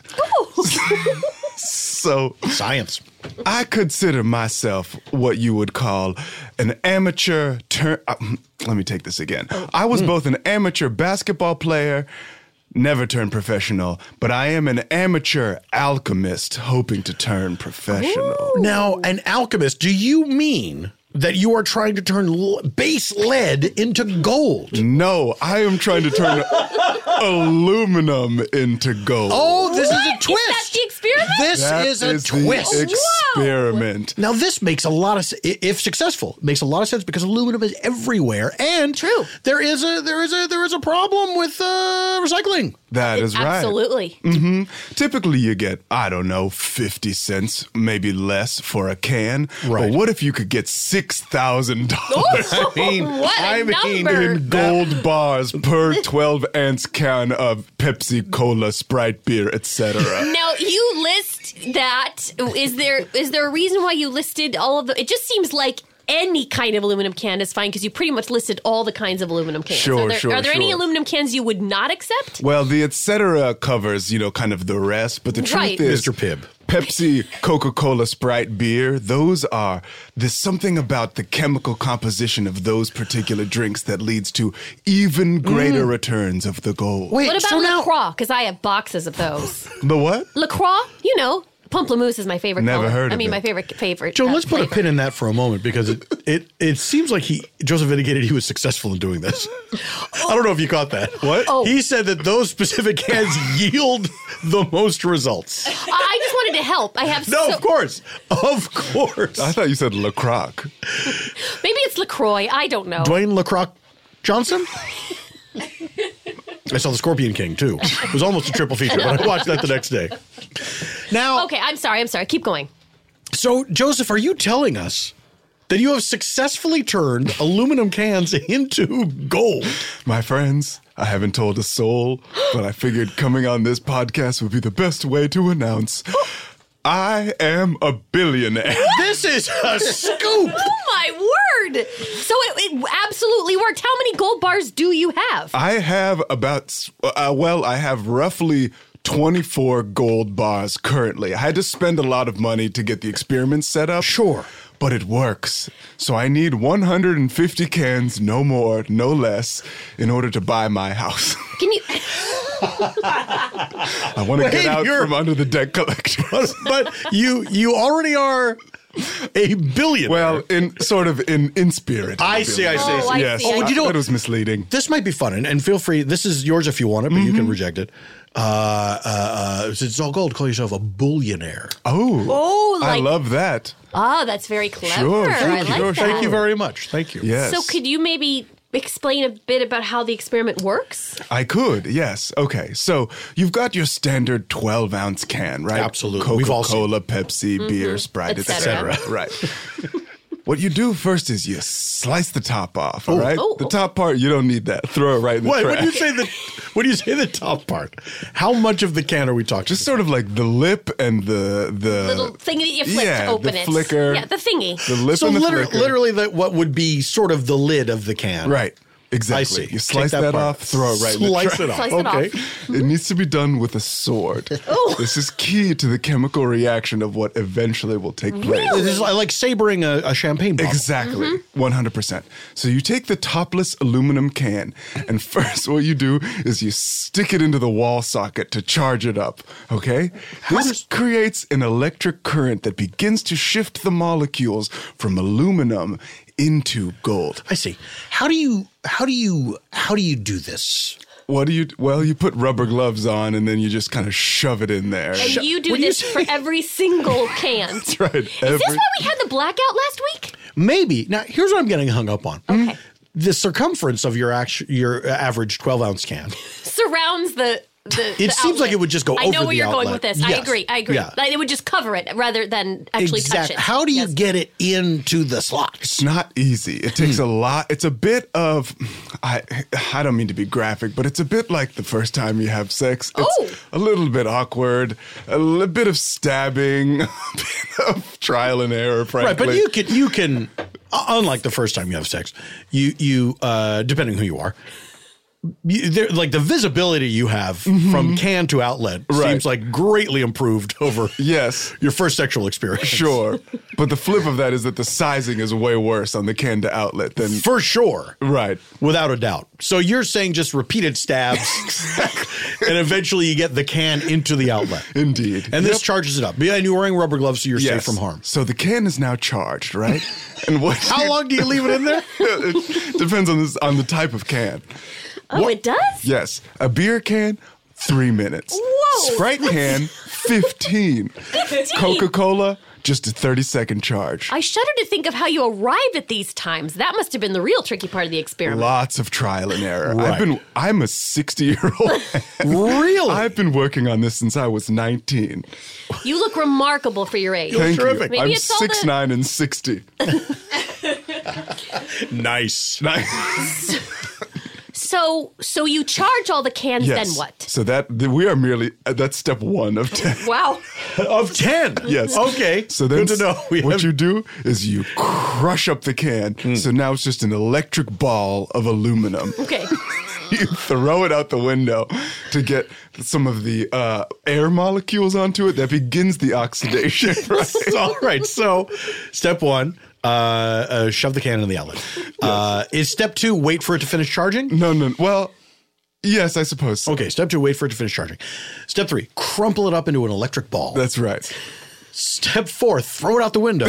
So, Science. I consider myself what you would call an amateur turn. Uh, let me take this again. I was both an amateur basketball player, never turned professional, but I am an amateur alchemist hoping to turn professional. Now, an alchemist, do you mean that you are trying to turn l- base lead into gold? No, I am trying to turn aluminum into gold. Oh, this is a What? twist. Is that the experiment? This That is a is twist. the experiment. Now, this makes a lot of, se- if successful, makes a lot of sense because aluminum is everywhere, and True. There is a there is a there is a problem with uh, recycling. That is right. Absolutely. hmm Typically, you get, I don't know, fifty cents, maybe less for a can. Right. But what if you could get six thousand dollars I mean, what a I mean, number. in gold bars per twelve ounce can of Pepsi, Cola, Sprite, beer, et cetera? Now you list that. Is there is there a reason why you listed all of the? It just seems like any kind of aluminum can is fine because you pretty much listed all the kinds of aluminum cans. Sure, are there, sure, Are there any sure. aluminum cans you would not accept? Well, the et cetera covers, you know, kind of the rest. But the truth Right. is, Mister Pibb. Pepsi, Coca-Cola, Sprite, beer, those are, there's something about the chemical composition of those particular drinks that leads to even greater returns of the gold. Wait, What about so now LaCroix? Because I have boxes of those. The what? LaCroix, you know, Pamplemousse is my favorite Never color. heard I of mean, it. my favorite favorite. Joe, uh, let's put a flavor. pin in that for a moment because it, it it seems like he Joseph indicated he was successful in doing this. I don't know if you caught that. What? Oh. He said that those specific cans yield the most results. I just wanted to help. I have No, so, of course. Of course. I thought you said LaCroix. Maybe it's LaCroix. I don't know. Dwayne LaCroix Johnson? I saw The Scorpion King, too. It was almost a triple feature, but I watched that the next day. Now, Okay, I'm sorry. I'm sorry. Keep going. so, Joseph, are you telling us that you have successfully turned aluminum cans into gold? My friends, I haven't told a soul, but I figured coming on this podcast would be the best way to announce I am a billionaire. This is a scoop! Oh my word! So it, it absolutely worked. How many gold bars do you have? I have about, uh, well, I have roughly twenty-four gold bars currently. I had to spend a lot of money to get the experiment set up. Sure. But it works. So I need one hundred fifty cans, no more, no less, in order to buy my house. Can you? I want to Wait, get out you're- from under the debt collectors. But you you already are a billionaire. Well, in sort of in in spirit. I see, I see. Oh, I yes. see, I Oh, you know that what? was misleading. This might be fun, and, and feel free. This is yours if you want it, but you can reject it. Uh, uh, uh, since it's all gold, call yourself a bullionaire. Oh, Oh, I like- love that. Oh, that's very clever. Sure, I thank like you. that. Thank you very much. Thank you. Yes. So could you maybe explain a bit about how the experiment works? I could, yes. Okay, so you've got your standard twelve ounce can, right? Absolutely. We've all Coca-Cola, Pepsi, beer, Sprite, et Et cetera. cetera. Right. What you do first is you slice the top off, all right? Oh. The top part, you don't need that. Throw it right in the Wait, trash. when you say the when you say the top part, how much of the can are we talking? Just sort of like the lip and the the Little thing that you flip yeah, to open the it. flicker. Yeah, the thingy. The lip so and the literally, flicker. literally, the, what would be sort of the lid of the can, Right. Exactly. I see. You slice Take that, part. off, throw it right in the Slice trash. it off. Slice it okay. off. It needs to be done with a sword. This is key to the chemical reaction of what eventually will take place. This is like sabering a, a champagne bottle. Exactly. Mm-hmm. one hundred percent. So you take the topless aluminum can, and first what you do is you stick it into the wall socket to charge it up, okay? This creates an electric current that begins to shift the molecules from aluminum into gold. I see. How do you how do you how do you do this? What do you, well, you put rubber gloves on and then you just kind of shove it in there. And you do What do you this say? for every single can. That's right. Is this why we had the blackout last week? Maybe. Now, here's what I'm getting hung up on. Okay. The circumference of your actu- your average twelve ounce can. Surrounds the. The, It the seems like outlet. it would just go I over know the where you're going outlet. with this. I Yes. agree. I agree. Yeah. Like, it would just cover it rather than actually touch Exactly. it. How do you Yes. get it into the slots? It's not easy. It takes a lot. It's a bit of, I I don't mean to be graphic, but it's a bit like the first time you have sex. It's Oh. a little bit awkward, a little bit of stabbing, a bit of trial and error, frankly. Right, but you can you can uh, unlike the first time you have sex, you you uh, depending who you are. You, there, like the visibility you have from can to outlet Right. seems like greatly improved over Yes. your first sexual experience. Sure. But the flip of that is that the sizing is way worse on the can to outlet than. For sure. Right. Without a doubt. So you're saying just repeated stabs and eventually you get the can into the outlet. Indeed. And this Yep. charges it up. Yeah, and you're wearing rubber gloves so you're safe Yes. from harm. So the can is now charged, right? And what? How long do you leave it in there? It depends on this on the type of can. Oh, it does? Yes, a beer can, three minutes. Whoa. Sprite can, fifteen. Coca-Cola, just a thirty-second charge. I shudder to think of how you arrived at these times. That must have been the real tricky part of the experiment. Lots of trial and error. Right. I've been. I'm a sixty-year-old. Really? I've been working on this since I was nineteen. You look remarkable for your age. Thank terrific. you. Maybe I'm it's all the- six nine and sixty. Nice. So, so you charge all the cans, Yes. then what? So that th- we are merely uh, that's step one of ten. Wow. Of ten. Yes. Okay. So then good to know. We what have- you do is you crush up the can. So now it's just an electric ball of aluminum. Okay. You throw it out the window to get some of the uh, air molecules onto it. That begins the oxidation. Right? All right. So, step one, uh, uh, shove the can in the outlet. Uh, is step two, wait for it to finish charging? No, no. Well, yes, I suppose. So. Okay. Step two, wait for it to finish charging. Step three, crumple it up into an electric ball. That's right. Step four, throw it out the window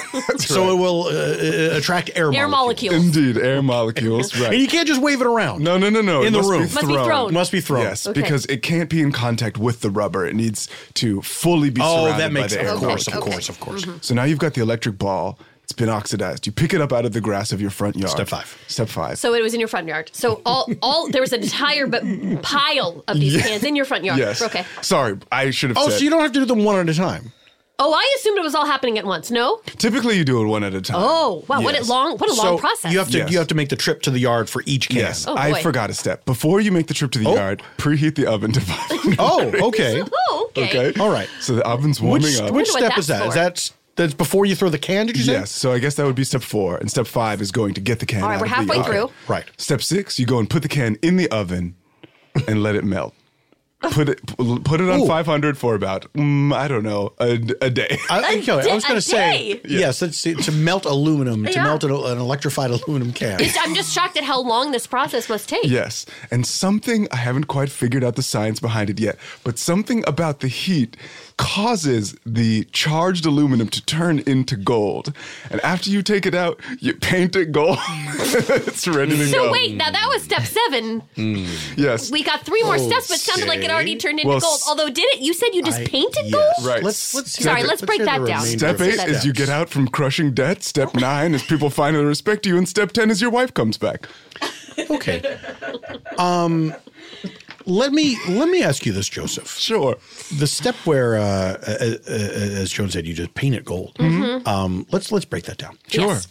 so it will uh, uh, attract air, Air molecules. Indeed, air molecules. And Right. you can't just wave it around. No, no, no, no. In It the must room. Be Must be thrown. thrown. It must be thrown. Yes, Okay. because it can't be in contact with the rubber. It needs to fully be Oh, surrounded that makes by the air of course, of molecules. course, of course. So now you've got the electric ball. It's been oxidized. You pick it up out of the grass of your front yard. Step five. Step five. So it was in your front yard. So all, all there was an entire b- pile of these Yeah. cans in your front yard. Yes. Okay. Sorry, I should have Oh, said. so you don't have to do them one at a time. Oh, I assumed it was all happening at once. No. Typically, you do it one at a time. Oh, wow! What a Yes. long, what a long so process. you have to Yes. you have to make the trip to the yard for each can. Yes, Oh, I boy. forgot a step. Before you make the trip to the Oh. yard, preheat the oven to five. Oh, okay. Oh, okay. Okay. All right. So the oven's warming Which up. which what step is that's that? Is for. that that's before you throw the can? Did you say? Yes. So I guess that would be step four, and step five is going to get the can. All right, out we're of the halfway yard. through. Right. Step six, you go and put the can in the oven and let it melt. Put it put it on Ooh. five hundred for about mm, I don't know a, a day. I, okay, I was A going to say day? yes. It's, to melt aluminum, to Yeah. melt an, an electrified aluminum can. It's- I'm just shocked at how long this process must take. Yes, and something I haven't quite figured out the science behind it yet, but something about the heat causes the charged aluminum to turn into gold. And after you take it out, you paint it gold. It's ready to So go. wait, now that was step seven. Yes. We got three more steps, but it sounded like it already turned into Well, gold. s- Although, did it? You said you just I- painted yes. gold. Right. Let's let's Sorry, hear- let's break hear that the down. remainder Step of the eight is you steps. get out from crushing debt. Step nine is people finally respect you. And step ten is your wife comes back. Okay. Um, let me let me ask you this, Joseph. Sure. The step where, uh, uh, uh, as Joan said, you just paint it gold. Um, let's let's break that down. Sure. Yes.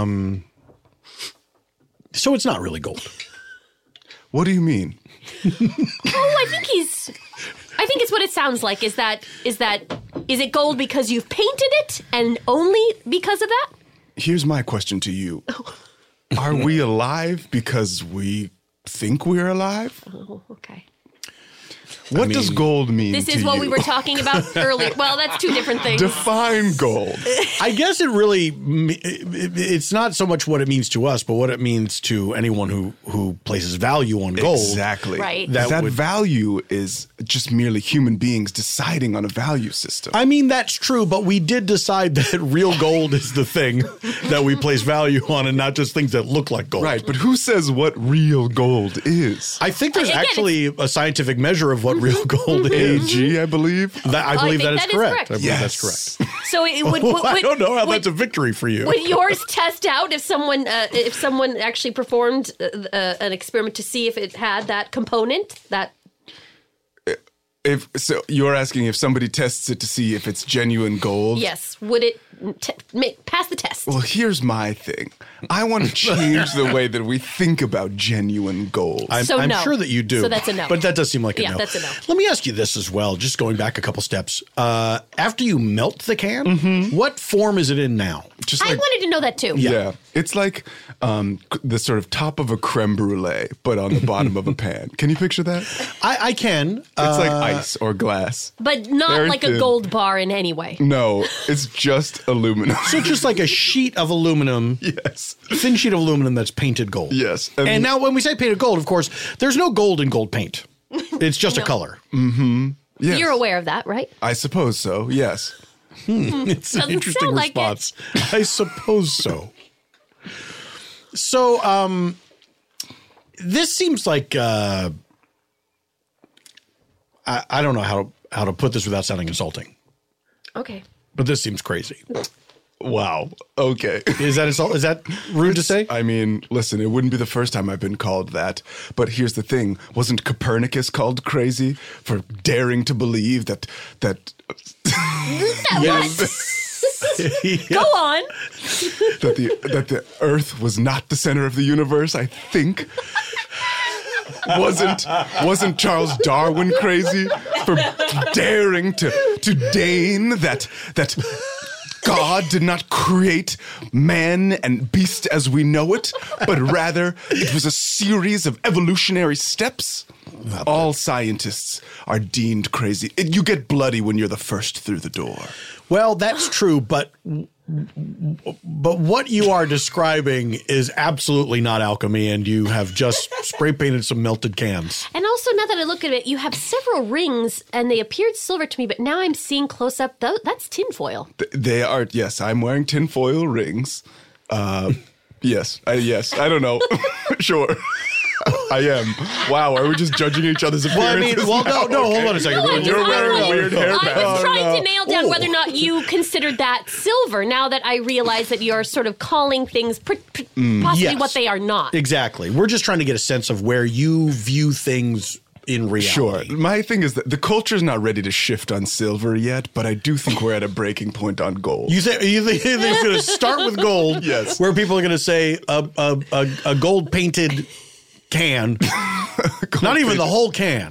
So it's not really gold. What do you mean? Oh, I think he's. I think it's what it sounds like. Is that is that is it gold because you've painted it, and only because of that? Here's my question to you. Are we alive because we think we're alive? Oh, okay. What I mean, does gold mean This is to what you? we were talking about earlier. Well, that's two different things. Define gold. I guess it really, it's not so much what it means to us, but what it means to anyone who, who places value on gold. Exactly. Right. That, That would- value is just merely human beings deciding on a value system. I mean, that's true, but we did decide that real gold is the thing that we place value on and not just things that look like gold. Right, but who says what real gold is? I think there's Again, actually a scientific measure of what real gold is. A G, I believe. That, I I believe think that is that is correct. correct. I believe Yes. that's correct. So it would, would, I would- don't know how would- that's a victory for you. Would yours test out if someone uh, if someone actually performed uh, uh, an experiment to see if it had that component? That If so, you're asking if somebody tests it to see if it's genuine gold. yes, would it t- make, pass the test? Well, here's my thing. I want to change the way that we think about genuine gold. I'm, So I'm no. sure that you do. So that's a no. But that does seem like a Yeah, no. that's a no. Let me ask you this as well, just going back a couple steps. Uh, after you melt the can, Mm-hmm. what form is it in now? Just I like wanted to know that too. yeah. It's like um, c- the sort of top of a creme brulee, but on the bottom of a pan. Can you picture that? It's I, I can. like Uh, ice or glass. But not Very like a thin. gold bar in any way. No, it's just aluminum. So just like a sheet of aluminum, yes. thin sheet of aluminum that's painted gold. Yes. And, And- now when we say painted gold, of course, there's no gold in gold paint. It's just a color. Yes. You're aware of that, right? I suppose so, yes. It's an Doesn't interesting sound like it. response. I suppose so. So, um, this seems like uh, I, I don't know how to, how to put this without sounding insulting, Okay. but this seems crazy. Wow. Okay. Is that insult? Is that rude to say? I mean, listen, it wouldn't be the first time I've been called that. But here's the thing. Wasn't Copernicus called crazy for daring to believe that that Go on. that the that the Earth was not the center of the universe, I think. Wasn't wasn't Charles Darwin crazy for daring to to deign that that God did not create man and beast as we know it, but rather it was a series of evolutionary steps? All scientists are deemed crazy. It- you get bloody when you're the first through the door. Well, that's true, but but what you are describing is absolutely not alchemy, and you have just spray painted some melted cans. And also, now that I look at it, you have several rings, and they appeared silver to me, but now I'm seeing close up, though, that's tinfoil. Th- They are, yes, I'm wearing tinfoil rings. Uh, yes, I, yes, I don't know. Sure. I am. Wow, are we just judging each other's Well, I appearances? mean, well, no, now? no, hold Okay. on a second. No, I'm You're just- wearing I'm a weird like- hairband. I was trying to nail down Oh. whether or not you considered that silver, now that I realize that you're sort of calling things pr- pr- possibly Yes. what they are not. Exactly. We're just trying to get a sense of where you view things in Sure. reality. My thing is that the culture's not ready to shift on silver yet, but I do think we're at a breaking point on gold. You think you think they're going to start with gold? Yes. Where people are going to say a a, a, a gold painted can, not even the whole can,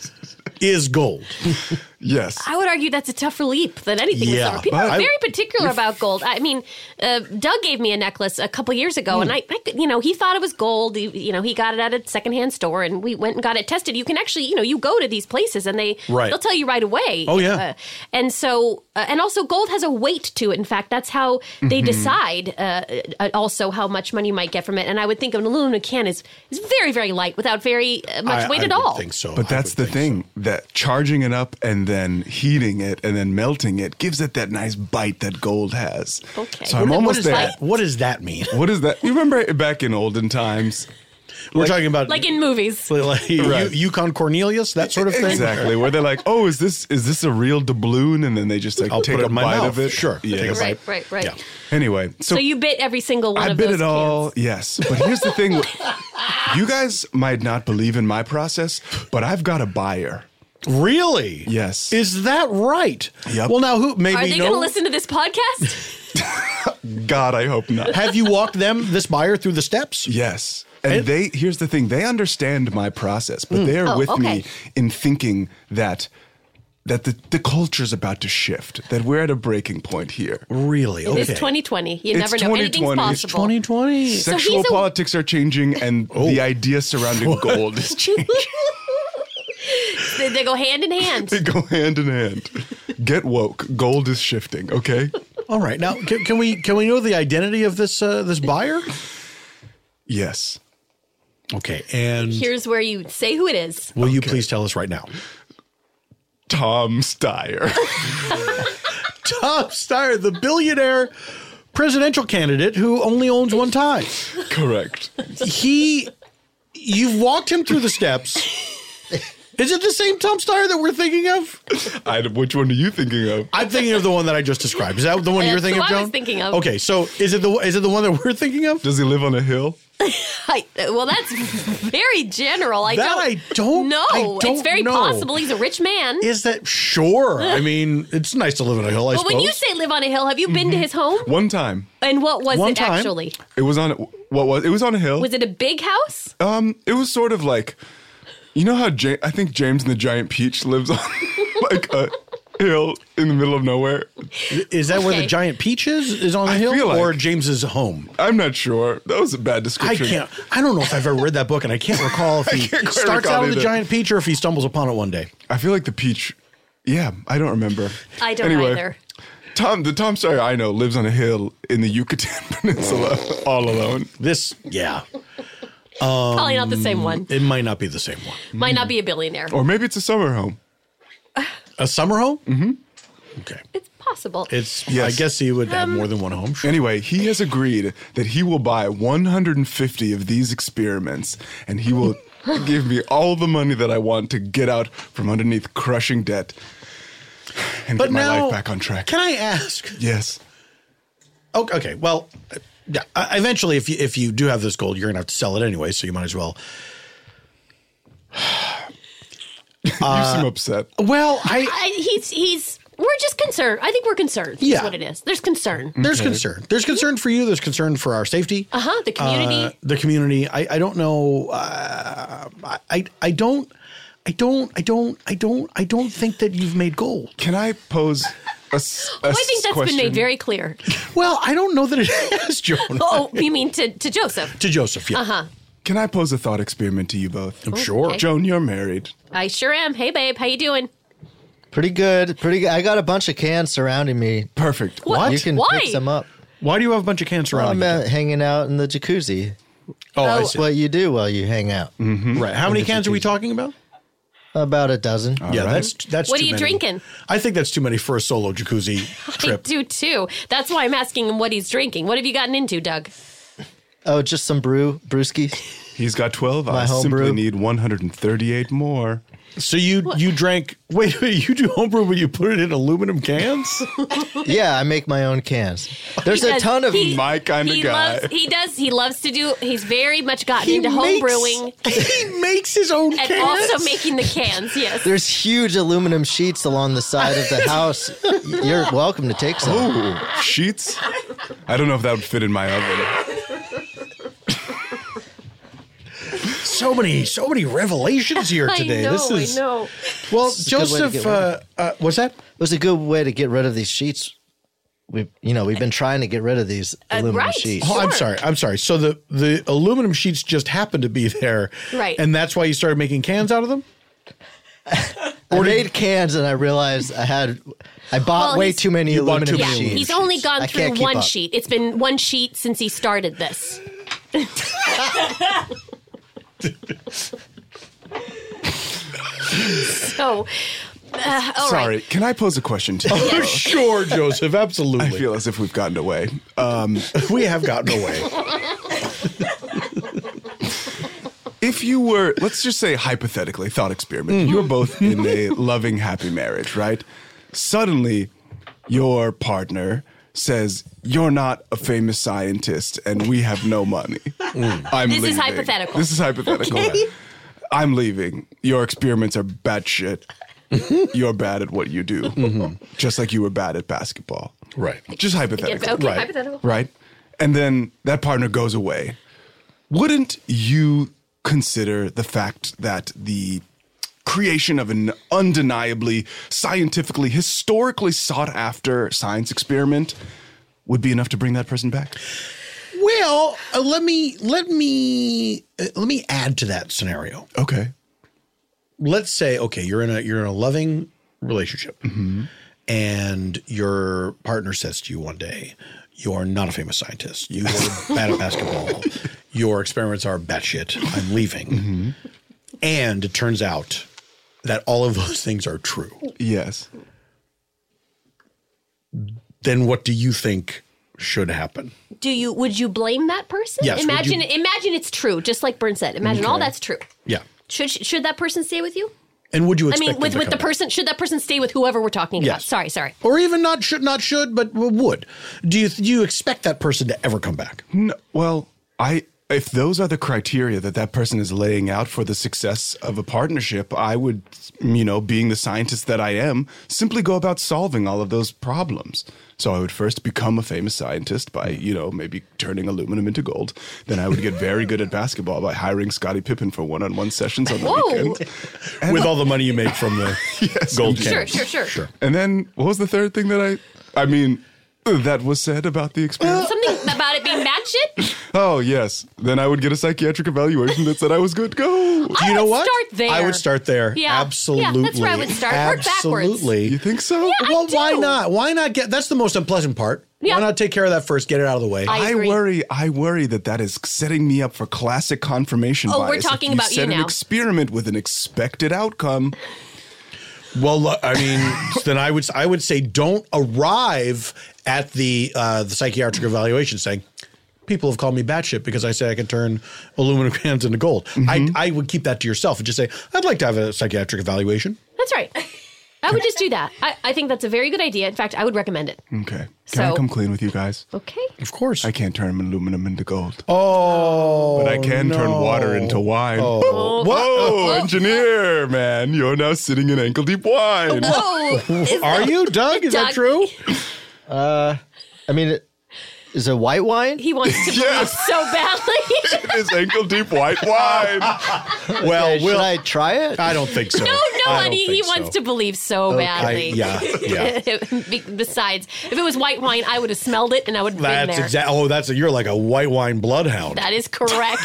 is gold. Yes. I would argue that's a tougher leap than anything with Yeah, silver. People but are I- very particular about gold. I mean, uh, Doug gave me a necklace a couple years ago, Hmm. and I, I, you know, he thought it was gold. He, you know, he got it at a secondhand store, and we went and got it tested. You can actually, you know, you go to these places, and they Right. they'll tell you right away. Oh, yeah. Uh, and so, uh, and also, gold has a weight to it. In fact, that's how they Mm-hmm. decide uh, uh, also how much money you might get from it. And I would think an aluminum can is is very, very light without very uh, much I, weight I at would all. think so. But I that's would the think thing, that charging it up and then heating it and then melting it gives it that nice bite that gold has. Okay. So so. I'm What, what almost does there. that? What does that mean? What is that? You remember back in olden times? We're talking about Like in movies. like Right. U- Yukon Cornelius, that sort of thing. Exactly. Where they're like, "Oh, is this is this a real doubloon?" And then they just like I'll take put it a in my bite mouth. of it. Sure. Yeah. Take a Right, right, right. Yeah. Anyway, so, So you bit every single one I of bit those it all. cans. Yes, but here's the thing: you guys might not believe in my process, but I've got a buyer. Really? Yes. Is that right? Yep. Well, now who? Maybe Are they no. going to listen to this podcast? God, I hope not. Have you walked them, this buyer, through the steps? Yes. And And- they here's the thing, they understand my process, but they are Oh, with okay. me in thinking that that the, the culture's about to shift, that we're at a breaking point here. Really? Okay. It's twenty twenty. You It's never know. Anything's twenty twenty. possible. It's twenty twenty. So Sexual he's a- politics are changing, and the idea surrounding gold is changing. they, they go hand in hand. They go hand in hand. Get woke. Gold is shifting, okay? All right. Now, can, can we can we know the identity of this uh, this buyer? Yes. Okay. And Here's where you say who it is. will you please tell us right now? Tom Steyer. Tom Steyer, the billionaire presidential candidate who only owns one tie. Correct. He, you've walked him through the steps. Is it the same Tom Steyer that we're thinking of? I, which one are you thinking of? I'm thinking of the one that I just described. Is that the one That's you're thinking who of, I Joan? was thinking of. Okay, so is it the is it the one that we're thinking of? Does he live on a hill? I, well, that's very general. I That don't. I don't No, I it's don't very know. possible he's a rich man. Is that sure? I mean, it's nice to live on a hill, I But suppose. when you say live on a hill, have you been to his home? One time. And what was One it time. actually? It was on what was it was on a hill. Was it a big house? Um, it was sort of like, you know how ja- I think James and the Giant Peach lives on like a hill in the middle of nowhere. Is that where the Okay. giant peach is? Is on the I hill feel like- or James's home? I'm not sure. That was a bad I description. can't. I don't know if I've ever read that book, and I can't recall if he can't quite starts recall out with the either. giant peach or if he stumbles upon it one day. I feel like the peach. Yeah, I don't remember. I don't anyway, either. Tom, the Tom Sawyer I know lives on a hill in the Yucatan Peninsula all alone. This, yeah, Probably not the same one. it might not be the same one. Might not be a billionaire. Or maybe it's a summer home. A summer home? Mm-hmm. Okay. It's possible. It's. Yes. I guess he would have more than one home. Sure. Anyway, he has agreed that he will buy one hundred fifty of these experiments, and he will give me all the money that I want to get out from underneath crushing debt and But get my now, life back on track. Can I ask? Yes. Okay. okay well, uh, yeah. uh, Eventually, if you if you do have this gold, you're gonna have to sell it anyway. So you might as well. You seem upset. Well, I. I, he's he's. We're just concerned. I think we're concerned. Yeah. Is what it is. There's concern. There's concern. There's concern for you. There's concern for our safety. Uh huh. The community. Uh, the community. I, I don't know. Uh, I I don't. I don't. I don't. I don't. I don't think that you've made gold. Can I pose a, s- a oh, I think that's question? been made very clear. Well, I don't know that it has, Joan. Oh, you mean to, to Joseph? To Joseph, yeah. Uh huh. Can I pose a thought experiment to you both? I'm sure. okay. Joan, you're married. I sure am. Hey, babe, how you doing? Pretty good. Pretty good. I got a bunch of cans surrounding me. Perfect. What? You can Why? pick some up. Why do you have a bunch of cans Well, surrounding I'm you? uh, hanging out in the jacuzzi. Oh, I That's see. what you do while you hang out. Right. How many cans are we talking about? About a dozen. yeah, right. that's that's. What too are you many. drinking? I think that's too many for a solo jacuzzi I trip. do too. That's why I'm asking him what he's drinking. What have you gotten into, Doug? Oh, just some brew, brewski. He's got twelve. My I home simply brew. need one hundred thirty-eight more. So you you drank? Wait, wait, you do homebrew, but you put it in aluminum cans? Yeah, I make my own cans. There's He a does- ton of he- them. My kind of he guy. Loves, he does. He loves to do. He's very much gotten He into home makes- brewing He makes his own and cans. also making the cans. Yes. There's huge aluminum sheets along the side of the house. You're welcome to take some. Ooh, sheets? I don't know if that would fit in my oven. so many, so many revelations here today. I know. this is I know. well, is a good way to Joseph. get Uh, uh, what's that? It was a good way to get rid of these sheets. We, you know, we've been trying to get rid of these aluminum right. sheets. Oh, I'm Sure. sorry. I'm sorry. So the the aluminum sheets just happened to be there, Right. And that's why you started making cans out of them. I made cans and I realized I had, I bought Well, way he's- too many You bought aluminum too Yeah. many sheets. He's only gone I through can't keep one up. sheet. It's been one sheet since he started this. So, uh, all Sorry, right. can I pose a question to you? Oh, sure, Joseph. Absolutely. I feel as if we've gotten away. Um, we have gotten away. if you were, let's just say hypothetically, thought experiment, you were both in a loving, happy marriage, right? Suddenly, your partner says, "You're not a famous scientist and we have no money. I'm This is leaving." hypothetical. This is hypothetical. I'm leaving. Your experiments are bad shit. You're bad at what you do. Just like you were bad at basketball. Right. Just hypothetical. Okay, Right. hypothetical. Right? And then that partner goes away. Wouldn't you consider the fact that the creation of an undeniably, scientifically, historically sought-after science experiment would be enough to bring that person back? Well, uh, let me let me uh, let me add to that scenario. Okay. Let's say, okay, you're in a you're in a loving relationship, mm-hmm. and your partner says to you one day, "You're not a famous scientist. You are bad at basketball. Your experiments are batshit. I'm leaving." Mm-hmm. And it turns out that all of those things are true. Yes. Then what do you think should happen? Do you would you blame that person? Yes, would Imagine you- imagine it's true, just like Bern said. Imagine all that's true. Yeah. Should should that person stay with you? And would you I expect mean, them with to with come the back? person, should that person stay with whoever we're talking about? Yes. Sorry, sorry. Or even not should, not should, but would. Do you do you expect that person to ever come back? No, well, I if those are the criteria that that person is laying out for the success of a partnership, I would, you know, being the scientist that I am, simply go about solving all of those problems. So I would first become a famous scientist by, you know, maybe turning aluminum into gold. Then I would get very good at basketball by hiring Scottie Pippen for one-on-one sessions on the Whoa. weekend. And With all the money you make from the yes, gold indeed. Sure, cans. sure, sure. Sure. And then what was the third thing that I, I mean, that was said about the experiment? Something about it being batshit? Oh, yes. Then I would get a psychiatric evaluation that said I was good to go. Do you I know would what? start there. I would start there. Yeah. Absolutely. Yeah, that's where I would start. Work backwards. Absolutely. You think so? Yeah, I Well, why do. not? Why not get? That's the most unpleasant part. Yeah. Why not take care of that first? Get it out of the way. I I agree. worry. I worry that that is setting me up for classic confirmation Oh, bias. we're If talking you about you set an now. experiment with an expected outcome. Well, look, I mean, then I would I would say don't arrive at the uh, the psychiatric evaluation saying people have called me batshit because I say I can turn aluminum cans into gold. I I would keep that to yourself and just say I'd like to have a psychiatric evaluation. That's right. I would just do that. I, I think that's a very good idea. In fact, I would recommend it. Okay. Can I So- come clean with you guys? Okay. Of course. I can't turn aluminum into gold. oh, But I can turn water into wine. Oh. What? Oh, engineer, man. You're now sitting in ankle deep wine. Oh, is Are you, Doug? Is that Doug- true? Uh, I mean, it, is it white wine? he wants to believe Yes. so badly. It is ankle deep white wine. Well, Okay, should we'll, I try it? I don't think so. No, no, I don't honey. think He so. wants to believe so badly. I- yeah, yeah. Be- Besides, if it was white wine, I would have smelled it and I would have been That's there. exactly. Oh, that's a, you're like a white wine bloodhound. That is correct.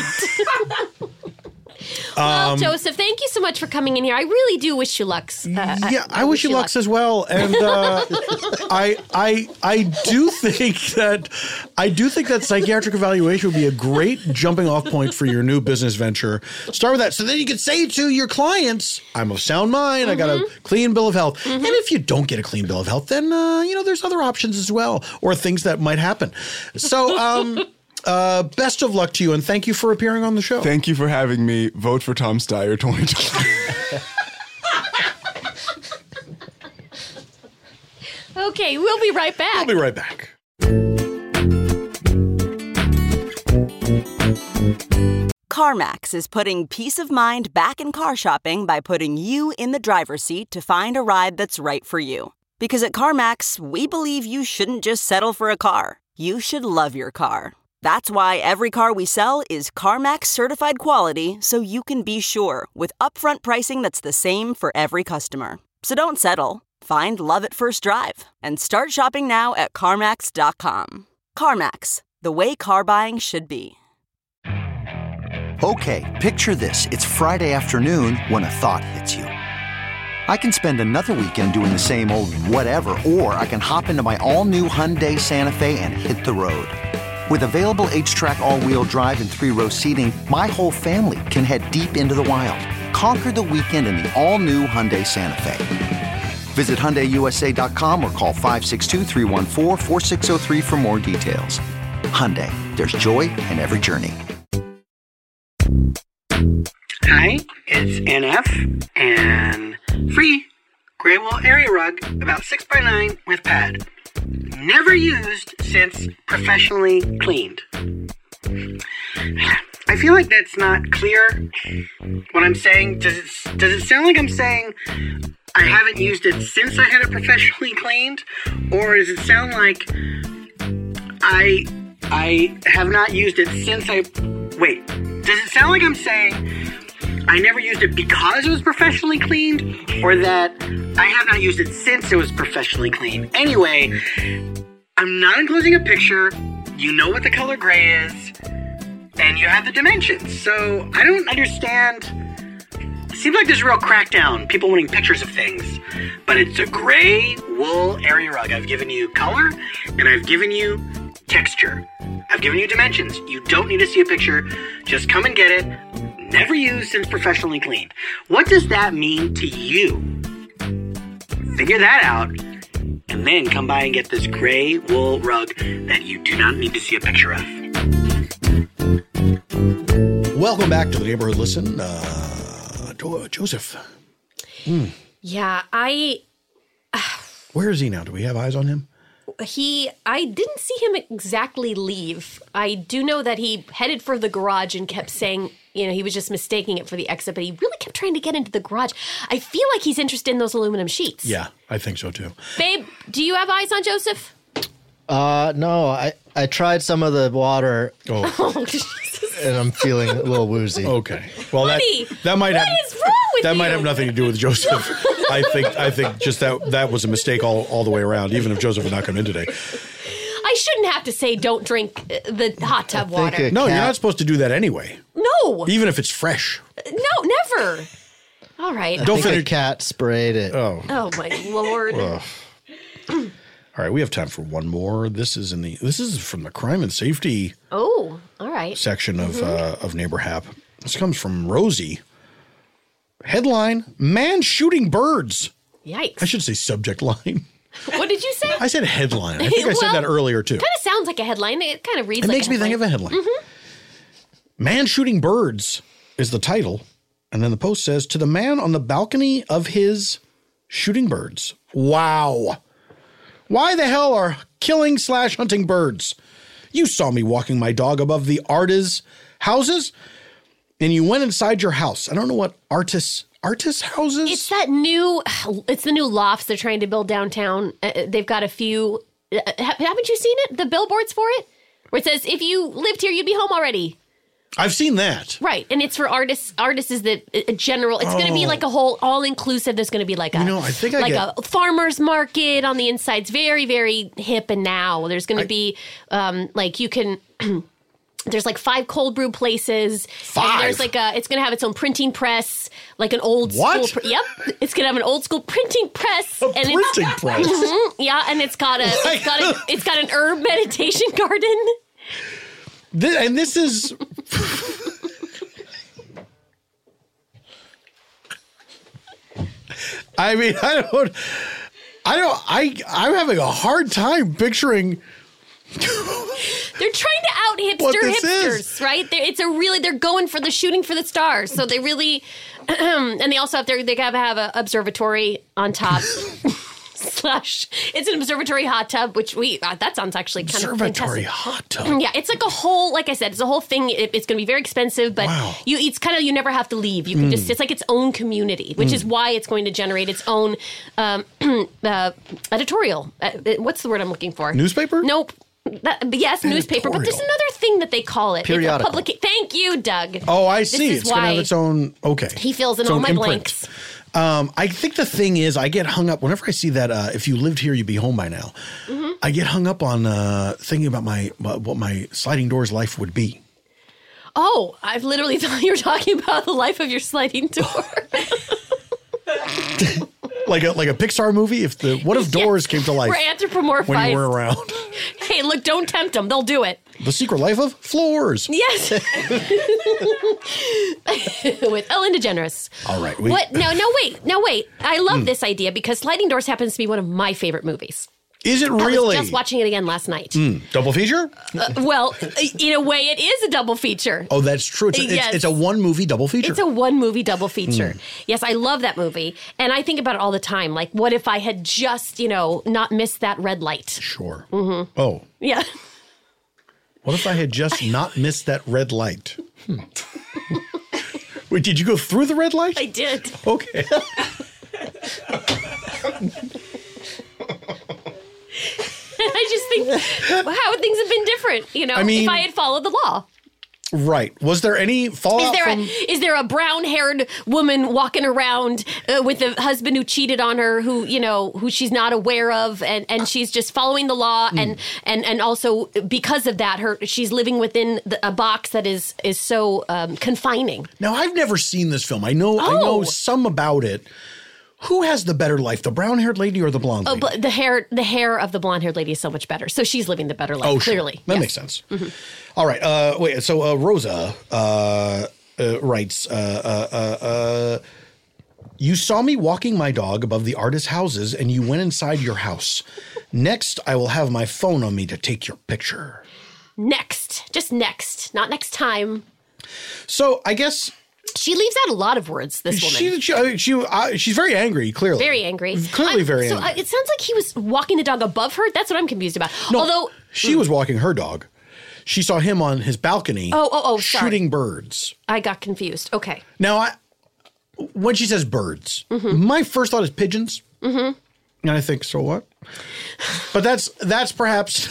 Well, Um, Joseph, thank you so much for coming in here. I really do wish you luck. Uh, yeah, I, wish you luck as well, and uh, I, I, I do think that I do think that psychiatric evaluation would be a great jumping off point for your new business venture. Start with that, so then you can say to your clients, "I'm of sound mind. I got a clean bill of health." And if you don't get a clean bill of health, then uh, you know there's other options as well, or things that might happen. So. Um, Uh, best of luck to you, and thank you for appearing on the show. Thank you for having me. Vote for Tom Steyer twenty twenty. Okay, we'll be right back. I'll be right back. CarMax is putting peace of mind back in car shopping by putting you in the driver's seat to find a ride that's right for you. Because at CarMax, we believe you shouldn't just settle for a car. You should love your car. That's why every car we sell is CarMax certified quality, so you can be sure with upfront pricing that's the same for every customer. So don't settle. Find love at first drive and start shopping now at CarMax dot com. CarMax, the way car buying should be. Okay, picture this. It's Friday afternoon when a thought hits you. I can spend another weekend doing the same old whatever, or I can hop into my all-new Hyundai Santa Fe and hit the road. With available H-Track all-wheel drive and three-row seating, my whole family can head deep into the wild. Conquer the weekend in the all-new Hyundai Santa Fe. Visit Hyundai U S A dot com or call five six two, three one four, four six zero three for more details. Hyundai, there's joy in every journey. Hi, it's N F and free gray wool area rug about six by nine with pad. Never used since professionally cleaned. I feel like that's not clear what I'm saying. Does it, does it sound like I'm saying I haven't used it since I had it professionally cleaned? Or does it sound like I I have not used it since I... Wait, does it sound like I'm saying I never used it because it was professionally cleaned, or that I have not used it since it was professionally cleaned. Anyway, I'm not enclosing a picture. You know what the color gray is, and you have the dimensions. So I don't understand. It seems like there's a real crackdown, people wanting pictures of things. But it's a gray wool area rug. I've given you color, and I've given you texture. I've given you dimensions. You don't need to see a picture. Just come and get it. Never used since professionally cleaned. What does that mean to you? Figure that out, and then come by and get this gray wool rug that you do not need to see a picture of. Welcome back to the Neighborhood Listen. Uh, Jo- Joseph. Mm. Yeah, I... Where is he now? Do we have eyes on him? He, I didn't see him exactly leave. I do know that he headed for the garage and kept saying, you know, he was just mistaking it for the exit, but he really kept trying to get into the garage. I feel like he's interested in those aluminum sheets. Yeah, I think so too. Babe, do you have eyes on Joseph? Uh, no, I, I tried some of the water. Oh. Oh, Jesus. And I'm feeling a little woozy. Okay. Well, Buddy, that that might what have is wrong with that you? might have nothing to do with Joseph. I think I think just that that was a mistake all, all the way around. Even if Joseph had not come in today. I shouldn't have to say don't drink uh, the hot tub water. No, you're not supposed to do that anyway. No. Even if it's fresh. No, never. All right. I Don't think finish- a cat sprayed it. Oh. Oh, my Lord. Ugh. All right, we have time for one more. This is in the this is from the crime and safety Oh, all right. section of Mhm. uh, of Neighbor Hap. This comes from Rosie. Headline: Man shooting birds. Yikes. I should say subject line. What did you say? I said headline. I think I said Well, that earlier too. Kind of sounds like a headline. It kind of reads It like makes a me think of a headline. headline. Man shooting birds is the title. And then the post says, to the man on the balcony of his shooting birds. Wow. Why the hell are killing slash hunting birds? You saw me walking my dog above the artists' houses, and you went inside your house. I don't know what artists artists' houses? It's that new, it's the new lofts they're trying to build downtown. Uh, they've got a few, uh, ha- haven't you seen it? The billboards for it? Where it says, if you lived here, you'd be home already. I've seen that. Right. And it's for artists. Artists is the a general, it's going to be Oh. like a whole all-inclusive. There's going to be like a, You know, I think I like get- a farmer's market on the inside. It's very, very hip and now. There's going to be, um, like you can... There's like five cold brew places. Five? And there's like a, it's going to have its own printing press, like an old What? school. Pr- yep. It's going to have an old school printing press. A and printing it's, press? Mhm, yeah. And it's got a, it's got a, it's got an herb meditation garden. This, and this is... I mean, I don't... I don't... I, I'm having a hard time picturing... They're trying to out hipster What this hipsters, is. right? They're, it's a really they're going for the shooting for the stars. So they really, and they also have their, they have to have an observatory on top. Slash, it's an observatory hot tub, which we uh, that sounds actually kind Observatory of fantastic. hot tub. Yeah, it's like a whole, like I said, it's a whole thing. It, it's going to be very expensive, but Wow. you it's kind of you never have to leave. You can Mm. just it's like its own community, which Mm. is why it's going to generate its own um, uh, editorial. Uh, what's the word I'm looking for? Newspaper? Nope. That, yes, newspaper, but there's Editorial. another thing that they call it. Periodical. It's a publica- Thank you, Doug. Oh, I This see. is It's going to why have its own... Okay. He fills in Its all own my imprint. blanks. Um, I think the thing is, I get hung up whenever I see that. Uh, if you lived here, you'd be home by now. Mhm. I get hung up on uh, thinking about my what my sliding doors life would be. Oh, I've literally thought you were talking about the life of your sliding door. Like a like a Pixar movie. If the what if doors came to life We're anthropomorphized. when you were around? Hey, look, don't tempt them. They'll do it. The Secret Life of Floors. Yes. With Ellen DeGeneres. All right. we- What? No, no, wait. No, wait. I love Hmm. this idea because Sliding Doors happens to be one of my favorite movies. Is it I really? was just watching it again last night. Mm, double feature? Uh, well, in a way, it is a double feature. Oh, that's true. It's a, Yes. it's, it's a one movie double feature. It's a one movie double feature. Mm. Yes, I love that movie. And I think about it all the time. Like, what if I had just, you know, not missed that red light? Sure. Mm-hmm. Oh, Yeah. what if I had just not missed that red light? Hmm. Wait, did you go through the red light? I did. Okay. I just think, how would things have been different, you know, I mean- if I had followed the law? Right. Was there any fallout Is there from... a is there a brown-haired woman walking around uh, with a husband who cheated on her, who you know, who she's not aware of, and, and she's just following the law, Mm. and, and and also because of that, her she's living within the, a box that is is so um, confining. Now, I've never seen this film. I know I know Oh. some about it. Who has the better life, the brown-haired lady or the blonde Oh, lady? but the hair the hair of the blonde-haired lady is so much better, so she's living the better life. Oh, sure. Clearly, That yes. makes sense. Mhm. All right. Uh, wait. So uh, Rosa uh, uh, writes, uh, uh, uh, uh, you saw me walking my dog above the artist's houses and you went inside your house. Next, I will have my phone on me to take your picture. Next, just next, not next time. So I guess... She leaves out a lot of words, this woman. She, she, uh, she, uh, she's very angry, clearly. Very angry. Clearly I'm- very so, angry. uh, it sounds like he was walking the dog above her. That's what I'm confused about. No, Although she was walking her dog. She saw him on his balcony Oh, oh, oh, sorry. shooting birds. I got confused. Okay. Now, I, when she says birds, Mm-hmm. my first thought is pigeons. Mm-hmm. And I think, so what? But that's that's perhaps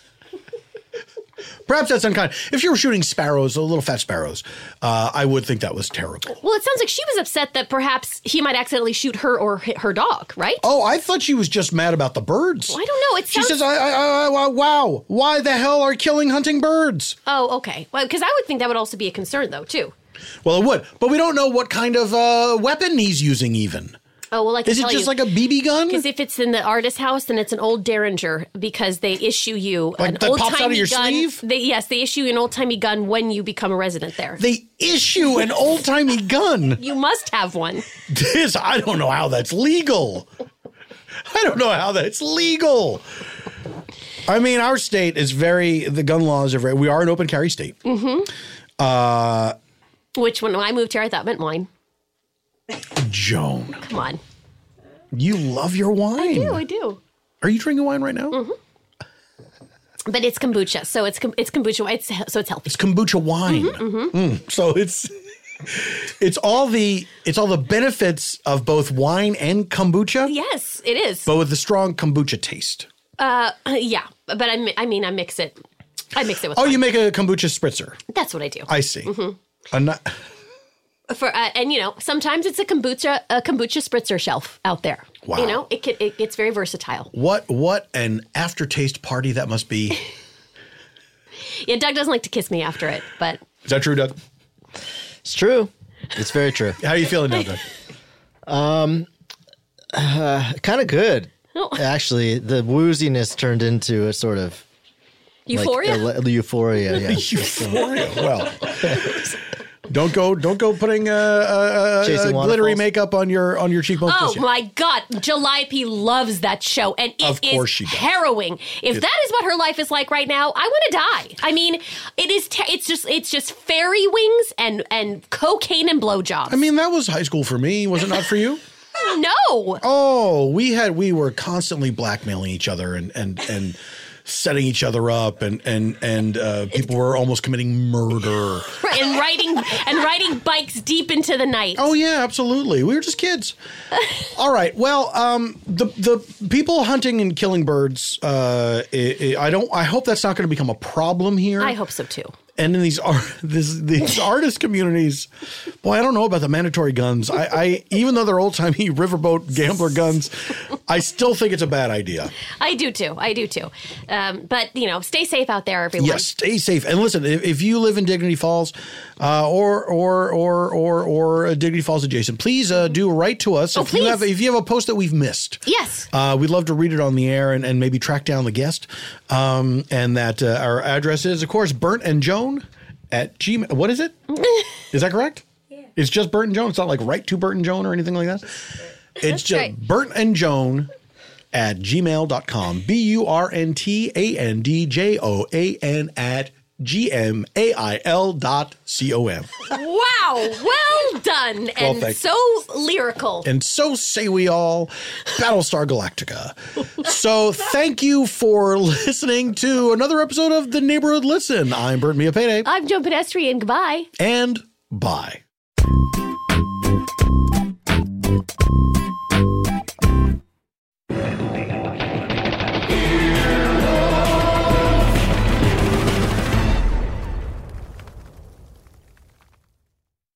perhaps that's unkind. If you were shooting sparrows, little fat sparrows, uh, I would think that was terrible. Well, it sounds like she was upset that perhaps he might accidentally shoot her or hit her dog, right? Oh, I thought she was just mad about the birds. Well, I don't know. It She sounds. says, I, I, I, I, wow, why the hell are killing hunting birds? Oh, okay. Well, because I would think that would also be a concern, though, too. Well, it would, but we don't know what kind of uh, weapon he's using even. Oh, well, I can Is it tell just you, like a B B gun? Because if it's in the artist's house, then it's an old Derringer because they issue you Like an that old pops out of timey your gun. sleeve? They, yes, they issue you an old timey gun when you become a resident there. They issue an old-timey gun. You must have one. This, I don't know how that's legal. I don't know how that's legal. I mean, our state is very, the gun laws are very, we are an open carry state. Mm-hmm. Uh, Which, when I moved here, I thought meant wine. Joan, Come on. you love your wine. I do, I do. Are you drinking wine right now? Mm-hmm. But it's kombucha, so it's com- it's kombucha. It's so it's healthy. It's kombucha wine. Mm-hmm. Mm, so it's it's all the it's all the benefits of both wine and kombucha, Yes, it is. but with the strong kombucha taste. Uh, yeah, but I, mi- I mean, I mix it. I mix it with. Oh, wine. you make a kombucha spritzer. That's what I do. I see. Mhm. A nu- For uh, and you know, sometimes it's a kombucha a kombucha spritzer shelf out there. Wow. You know, it can, it it's very versatile. What what an aftertaste party that must be. Yeah, Doug doesn't like to kiss me after it, but Is that true, Doug? It's true. It's very true. How are you feeling now, Doug? Um, uh, kind of good. Oh. Actually, the wooziness turned into a sort of euphoria. Like, a, euphoria. Yeah. Euphoria. Well, don't go don't go putting uh, uh, Chasing uh, glittery waterfalls? makeup on your on your cheekbones. Oh just yet. my God, Jalopy loves that show, and it Of course is she does. harrowing. If It- that is what her life is like right now, I want to die. I mean, it is. Te- it's just. It's just fairy wings and and cocaine and blowjobs. I mean, that was high school for me, was it not for you? No. Oh, we had we were constantly blackmailing each other and and and setting each other up, and and and uh, people were almost committing murder. Right, and riding and riding bikes deep into the night. Oh yeah, absolutely. We were just kids. All right. Well, um, the the people hunting and killing birds. Uh, I, I don't. I hope that's not going to become a problem here. I hope so too. And in these art, this, these artist communities, boy, I don't know about the mandatory guns. I, I even though they're old timey riverboat gambler guns, I still think it's a bad idea. I do too. I do too. Um, but you know, stay safe out there, everyone. Yes, stay safe. And listen, if, if you live in Dignity Falls, uh, or or or or or uh, Dignity Falls adjacent, please uh, do write to us Oh, if you please. have if you have a post that we've missed. Yes. Uh, we'd love to read it on the air and, and maybe track down the guest. Um, and that uh, our address is, of course, Burnt and Joan at Gmail. What is it? Is that correct? Yeah. It's just Burnt and Joan. It's not like Right to Burnt and Joan or anything like that. It's That's just right. Burnt and Joan at gmail dot com. B U R N T A N D J O A N at G M A I L dot C O M. Wow. Well done. Well, and thank so lyrical. And so say we all, Battlestar Galactica. So thank you for listening to another episode of The Neighborhood Listen. I'm Bert Mia Payday. I'm Joan Pedestrian. Goodbye. And bye.